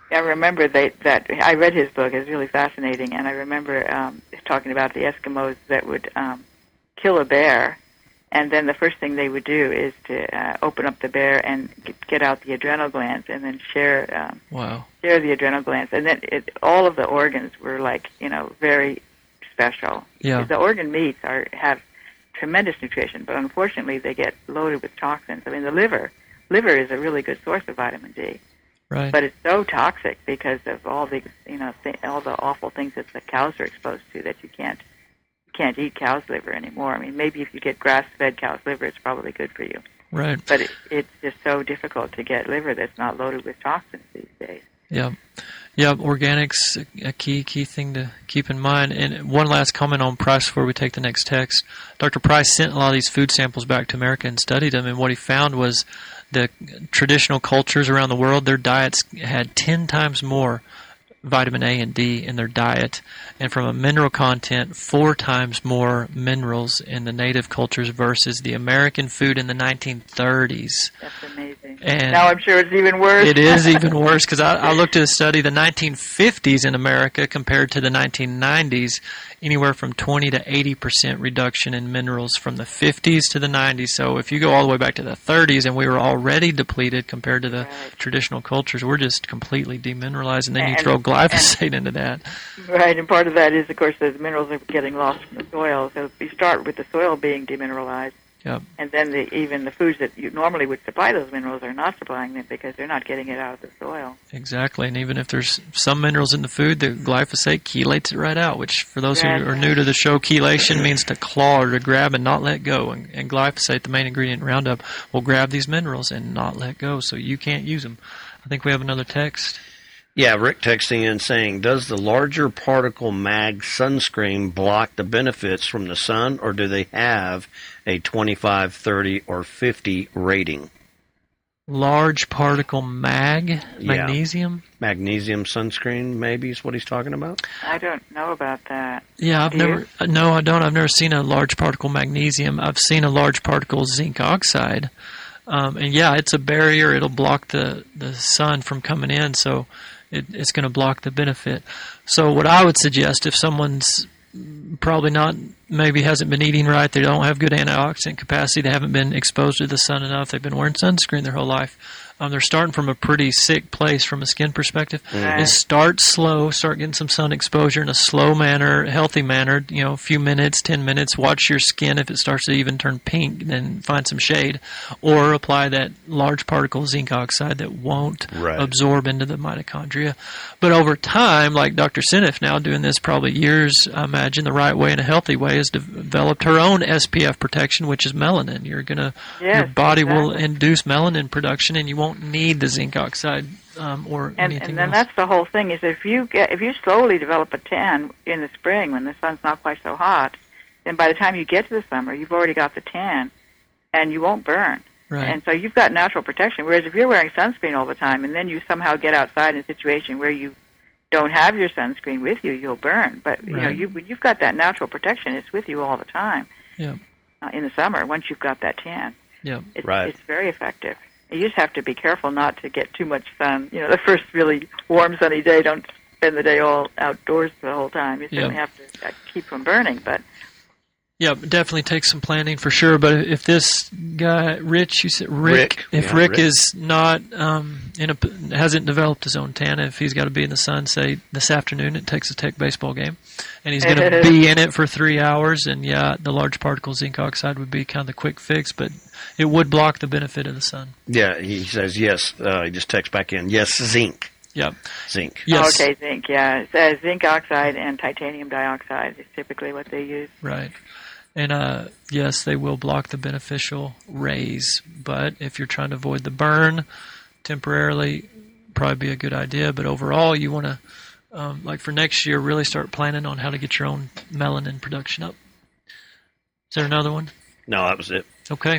Speaker 3: I remember they, that I read his book. It was really fascinating, and I remember um, talking about the Eskimos that would um, kill a bear, and then the first thing they would do is to uh, open up the bear and get out the adrenal glands, and then share um,
Speaker 2: wow.
Speaker 3: share the adrenal glands, and then it, all of the organs were like you know very special.
Speaker 2: Yeah.
Speaker 3: The organ meats are have tremendous nutrition, but unfortunately they get loaded with toxins. I mean, the liver liver is a really good source of vitamin D.
Speaker 2: Right.
Speaker 3: But it's so toxic because of all the, you know, th- all the awful things that the cows are exposed to that you can't, you can't eat cow's liver anymore. I mean, maybe if you get grass-fed cow's liver, it's probably good for you.
Speaker 2: Right.
Speaker 3: But it, it's just so difficult to get liver that's not loaded with toxins these days.
Speaker 2: Yeah. Yeah, organics, a key key thing to keep in mind. And one last comment on Price before we take the next text. Doctor Price sent a lot of these food samples back to America and studied them, and what he found was the traditional cultures around the world, their diets had ten times more vitamin A and D in their diet, and from a mineral content, four times more minerals in the native cultures versus the American food in the nineteen thirties.
Speaker 3: That's amazing.
Speaker 2: And
Speaker 3: now I'm sure it's even worse.
Speaker 2: It is even worse, because I, I looked at a study, the nineteen fifties in America compared to the nineteen nineties, anywhere from twenty to eighty percent reduction in minerals from the fifties to the nineties. So if you go all the way back to the thirties, and we were already depleted compared to the
Speaker 3: right.
Speaker 2: traditional cultures, we're just completely demineralized, and then
Speaker 3: and,
Speaker 2: you throw glyphosate into that.
Speaker 3: Right, and part of that is, of course, the minerals are getting lost from the soil. So you start with the soil being demineralized,
Speaker 2: yep.
Speaker 3: and then the, even the foods that you normally would supply those minerals are not supplying them because they're not getting it out of the soil.
Speaker 2: Exactly, and even if there's some minerals in the food, the glyphosate chelates it right out, which for those
Speaker 3: Right.
Speaker 2: who are new to the show, chelation means to claw or to grab and not let go, and, and glyphosate, the main ingredient in Roundup, will grab these minerals and not let go, so you can't use them. I think we have another text.
Speaker 1: Yeah, Rick texting in saying, does the larger particle mag sunscreen block the benefits from the sun, or do they have a twenty-five, thirty, or fifty rating?
Speaker 2: Large particle mag, magnesium?
Speaker 1: Yeah. Magnesium sunscreen, maybe, is what he's talking about?
Speaker 3: I don't know about that.
Speaker 2: Yeah, I've
Speaker 3: Do
Speaker 2: never,
Speaker 3: you?
Speaker 2: uh, no, I don't. I've never seen a large particle magnesium. I've seen a large particle zinc oxide. Um, and yeah, it's a barrier. It'll block the, the sun from coming in, so it, it's going to block the benefit. So what I would suggest, if someone's probably not, maybe hasn't been eating right, they don't have good antioxidant capacity, they haven't been exposed to the sun enough, they've been wearing sunscreen their whole life, um, they're starting from a pretty sick place from a skin perspective,
Speaker 3: Mm-hmm.
Speaker 2: is start slow, start getting some sun exposure in a slow manner, healthy manner, you know, a few minutes, ten minutes, watch your skin. If it starts to even turn pink, then find some shade, or apply that large particle zinc oxide that won't
Speaker 1: Right.
Speaker 2: absorb into the mitochondria. But over time, like Doctor Seneff now doing this probably years, I imagine, the right way and a healthy way, has developed her own S P F protection, which is melanin. You're gonna,
Speaker 3: Yes,
Speaker 2: your body will
Speaker 3: exactly.
Speaker 2: induce melanin production, and you won't need the zinc oxide um, or
Speaker 3: And,
Speaker 2: anything
Speaker 3: and then
Speaker 2: else.
Speaker 3: that's the whole thing, is if you get, if you slowly develop a tan in the spring when the sun's not quite so hot, then by the time you get to the summer, you've already got the tan, and you won't burn.
Speaker 2: Right.
Speaker 3: And so you've got natural protection. Whereas if you're wearing sunscreen all the time, and then you somehow get outside in a situation where you don't have your sunscreen with you, you'll burn. But you know,
Speaker 2: Right.
Speaker 3: you you've got that natural protection. It's with you all the time.
Speaker 2: Yeah.
Speaker 3: Uh, in the summer, once you've got that tan,
Speaker 2: Yeah.
Speaker 3: it's,
Speaker 1: Right.
Speaker 3: it's very effective. You just have to be careful not to get too much sun. You know, the first really warm, sunny day, don't spend the day all outdoors the whole time. You certainly
Speaker 2: Yeah.
Speaker 3: have to uh, keep from burning, but
Speaker 2: Yeah, it definitely takes some planning for sure. But if this guy, Rich, you said Rick,
Speaker 1: Rick,
Speaker 2: if
Speaker 1: yeah,
Speaker 2: Rick,
Speaker 1: Rick.
Speaker 2: is not um, in a, hasn't developed his own tan, if he's got to be in the sun, say this afternoon at Texas Tech baseball game, and he's going to be in it for three hours, and yeah, the large particle zinc oxide would be kind of the quick fix, but it would block the benefit of the sun.
Speaker 1: Yeah, he says yes. Uh, he just texts back in, yes, zinc.
Speaker 2: Yep.
Speaker 1: Zinc.
Speaker 2: Yes.
Speaker 3: okay, zinc, yeah. It says zinc oxide and titanium dioxide is typically what they use.
Speaker 2: Right. And uh, yes, they will block the beneficial rays, but if you're trying to avoid the burn temporarily, probably be a good idea. But overall, you want to, um, like for next year, really start planning on how to get your own melanin production up. Is there another one?
Speaker 1: No, that was it.
Speaker 2: Okay.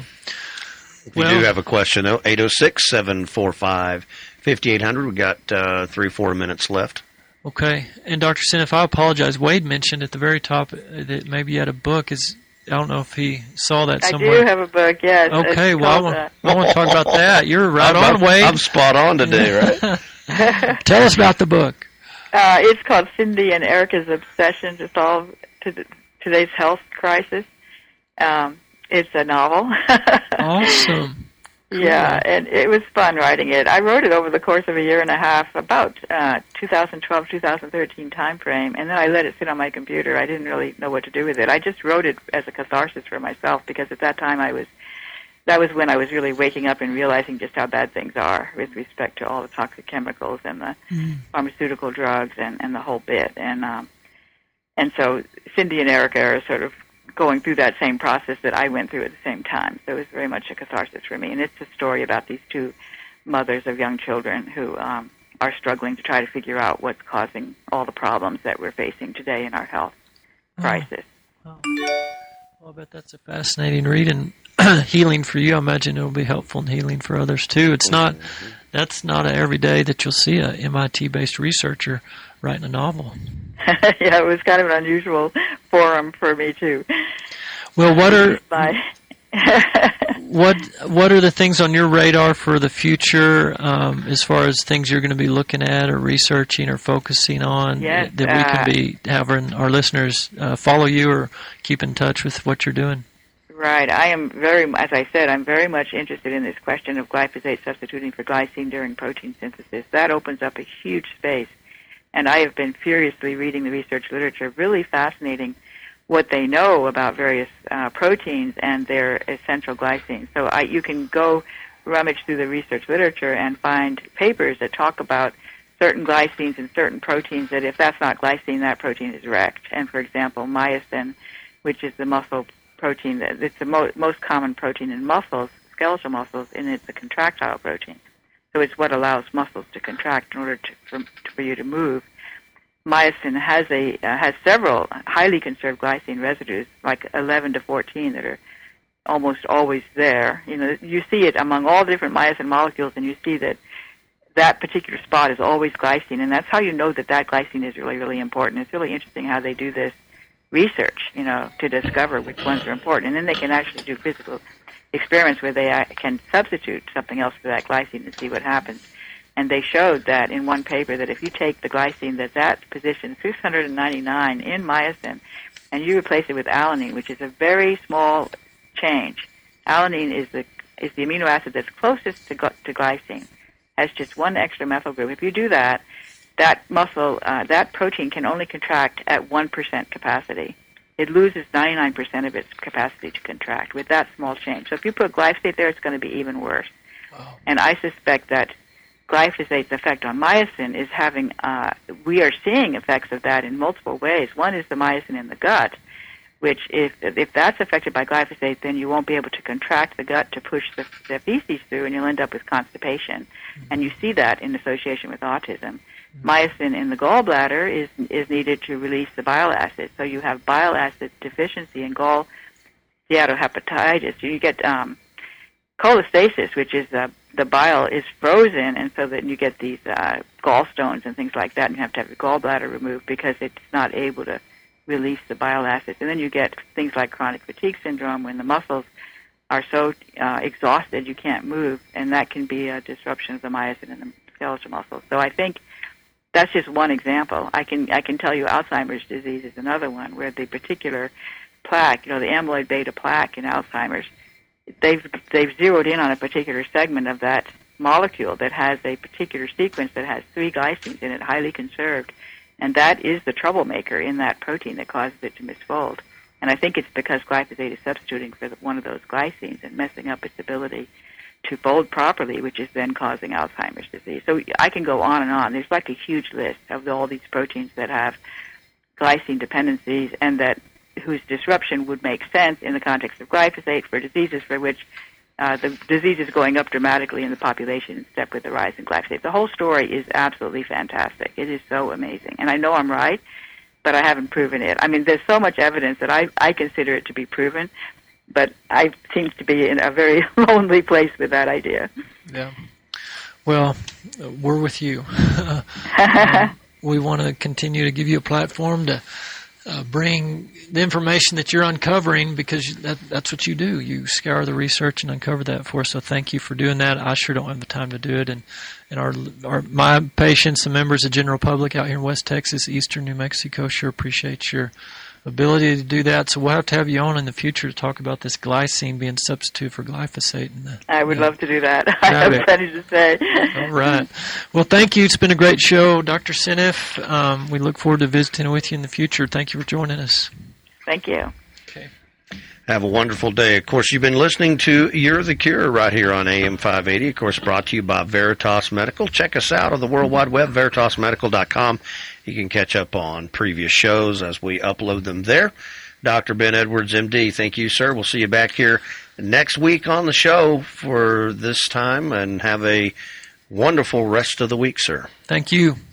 Speaker 1: If you
Speaker 2: Well-
Speaker 1: do have a question, though, eight oh six, seven four five, five eight zero zero. We've got uh, three, four minutes left.
Speaker 2: Okay. And Doctor Seneff, I apologize. Wade mentioned at the very top that maybe you had a book. Is I don't know if he saw that
Speaker 3: I
Speaker 2: somewhere.
Speaker 3: do have a book, yes.
Speaker 2: Okay,
Speaker 3: It's
Speaker 2: well, I
Speaker 3: called,
Speaker 2: want,
Speaker 3: uh,
Speaker 2: I want to talk about that. You're right
Speaker 1: I'm,
Speaker 2: on, Wade.
Speaker 1: I'm spot on today, right?
Speaker 2: Tell us about the book.
Speaker 3: Uh, it's called Cindy and Erica's Obsession to Solve to Today's Health Crisis. Um, it's a novel.
Speaker 2: Awesome. Cool.
Speaker 3: Yeah, and it was fun writing it. I wrote it over the course of a year and a half, about uh, twenty twelve, twenty thirteen time frame, and then I let it sit on my computer. I didn't really know what to do with it. I just wrote it as a catharsis for myself because at that time I was that was when I was really waking up and realizing just how bad things are with respect to all the toxic chemicals and the mm. pharmaceutical drugs and, and the whole bit. And um, and so Cindy and Erica are sort of going through that same process that I went through at the same time. So it was very much a catharsis for me. And it's a story about these two mothers of young children who um, are struggling to try to figure out what's causing all the problems that we're facing today in our health crisis.
Speaker 2: Oh. Well, I bet that's a fascinating read and healing for you. I imagine it'll be helpful in healing for others too. It's not that's not every day that you'll see a M I T-based researcher writing a novel.
Speaker 3: Yeah, it was kind of an unusual forum for me too.
Speaker 2: Well, what are what what are the things on your radar for the future um, as far as things you're going to be looking at or researching or focusing on
Speaker 3: yes,
Speaker 2: that we
Speaker 3: uh,
Speaker 2: can be having our listeners uh, follow you or keep in touch with what you're doing?
Speaker 3: Right. I am very, as I said, I'm very much interested in this question of glyphosate substituting for glycine during protein synthesis. That opens up a huge space, and I have been furiously reading the research literature, really fascinating what they know about various uh, proteins and their essential glycines. So I, you can go rummage through the research literature and find papers that talk about certain glycines and certain proteins that if that's not glycine, that protein is wrecked. And, for example, myosin, which is the muscle protein, that it's the mo- most common protein in muscles, skeletal muscles, and it's a contractile protein. So it's what allows muscles to contract in order to, for, for you to move. Myosin has a uh, has several highly conserved glycine residues, like eleven to fourteen, that are almost always there. You know, you see it among all different myosin molecules, and you see that that particular spot is always glycine, and that's how you know that that glycine is really, really important. It's really interesting how they do this research, you know, to discover which ones are important, and then they can actually do physical experiments where they can substitute something else for that glycine and see what happens. And they showed that in one paper that if you take the glycine that's at position six hundred ninety-nine in myosin and you replace it with alanine, which is a very small change. Alanine is the is the amino acid that's closest to, to glycine, has just one extra methyl group. If you do that, that muscle, uh, that protein can only contract at one percent capacity. It loses ninety-nine percent of its capacity to contract with that small change. So if you put glyphosate there, it's going to be even worse. Wow. And I suspect that glyphosate's effect on myosin is having, uh, we are seeing effects of that in multiple ways. One is the myosin in the gut, which if if that's affected by glyphosate, then you won't be able to contract the gut to push the, the feces through, and you'll end up with constipation. Mm-hmm. And you see that in association with autism. Mm-hmm. Myosin in the gallbladder is is needed to release the bile acid. So you have bile acid deficiency in gall steatohepatitis. You get um, cholestasis, which is uh, the bile is frozen, and so that you get these uh, gallstones and things like that, and you have to have your gallbladder removed because it's not able to release the bile acids. And then you get things like chronic fatigue syndrome when the muscles are so uh, exhausted you can't move, and that can be a disruption of the myosin in the skeletal muscles. So I think that's just one example. I can I can tell you Alzheimer's disease is another one where the particular plaque, you know, the amyloid beta plaque in Alzheimer's, they've they've zeroed in on a particular segment of that molecule that has a particular sequence that has three glycines in it, highly conserved, and that is the troublemaker in that protein that causes it to misfold. And I think it's because glyphosate is substituting for the, one of those glycines and messing up its ability to fold properly, which is then causing Alzheimer's disease. So I can go on and on. There's like a huge list of all these proteins that have glycine dependencies and that whose disruption would make sense in the context of glyphosate for diseases for which uh, the disease is going up dramatically in the population in step with the rise in glyphosate. The whole story is absolutely fantastic. It is so amazing. And I know I'm right, but I haven't proven it. I mean, there's so much evidence that I, I consider it to be proven, but I seem to be in a very lonely place with that idea.
Speaker 2: Yeah. Well, we're with you. um, we want to continue to give you a platform to uh, bring the information that you're uncovering, because that, that's what you do. You scour the research and uncover that for us. So thank you for doing that. I sure don't have the time to do it. And, and our, our my patients and members of the general public out here in West Texas, Eastern New Mexico, sure appreciate your ability to do that. So we'll have to have you on in the future to talk about this glycine being substitute for glyphosate. And the,
Speaker 3: I would
Speaker 2: you know,
Speaker 3: love to do that. I have
Speaker 2: it.
Speaker 3: plenty to say.
Speaker 2: All right. Well, thank you. It's been a great show, Doctor Seneff. Um, we look forward to visiting with you in the future. Thank you for joining us.
Speaker 3: Thank you.
Speaker 2: Okay.
Speaker 1: Have a wonderful day. Of course, you've been listening to You're the Cure right here on A M five eighty, of course, brought to you by Veritas Medical. Check us out on the World Wide Web, veritas medical dot com. You can catch up on previous shows as we upload them there. Doctor Ben Edwards, M D, thank you, sir. We'll see you back here next week on the show for this time, and have a wonderful rest of the week, sir.
Speaker 2: Thank you.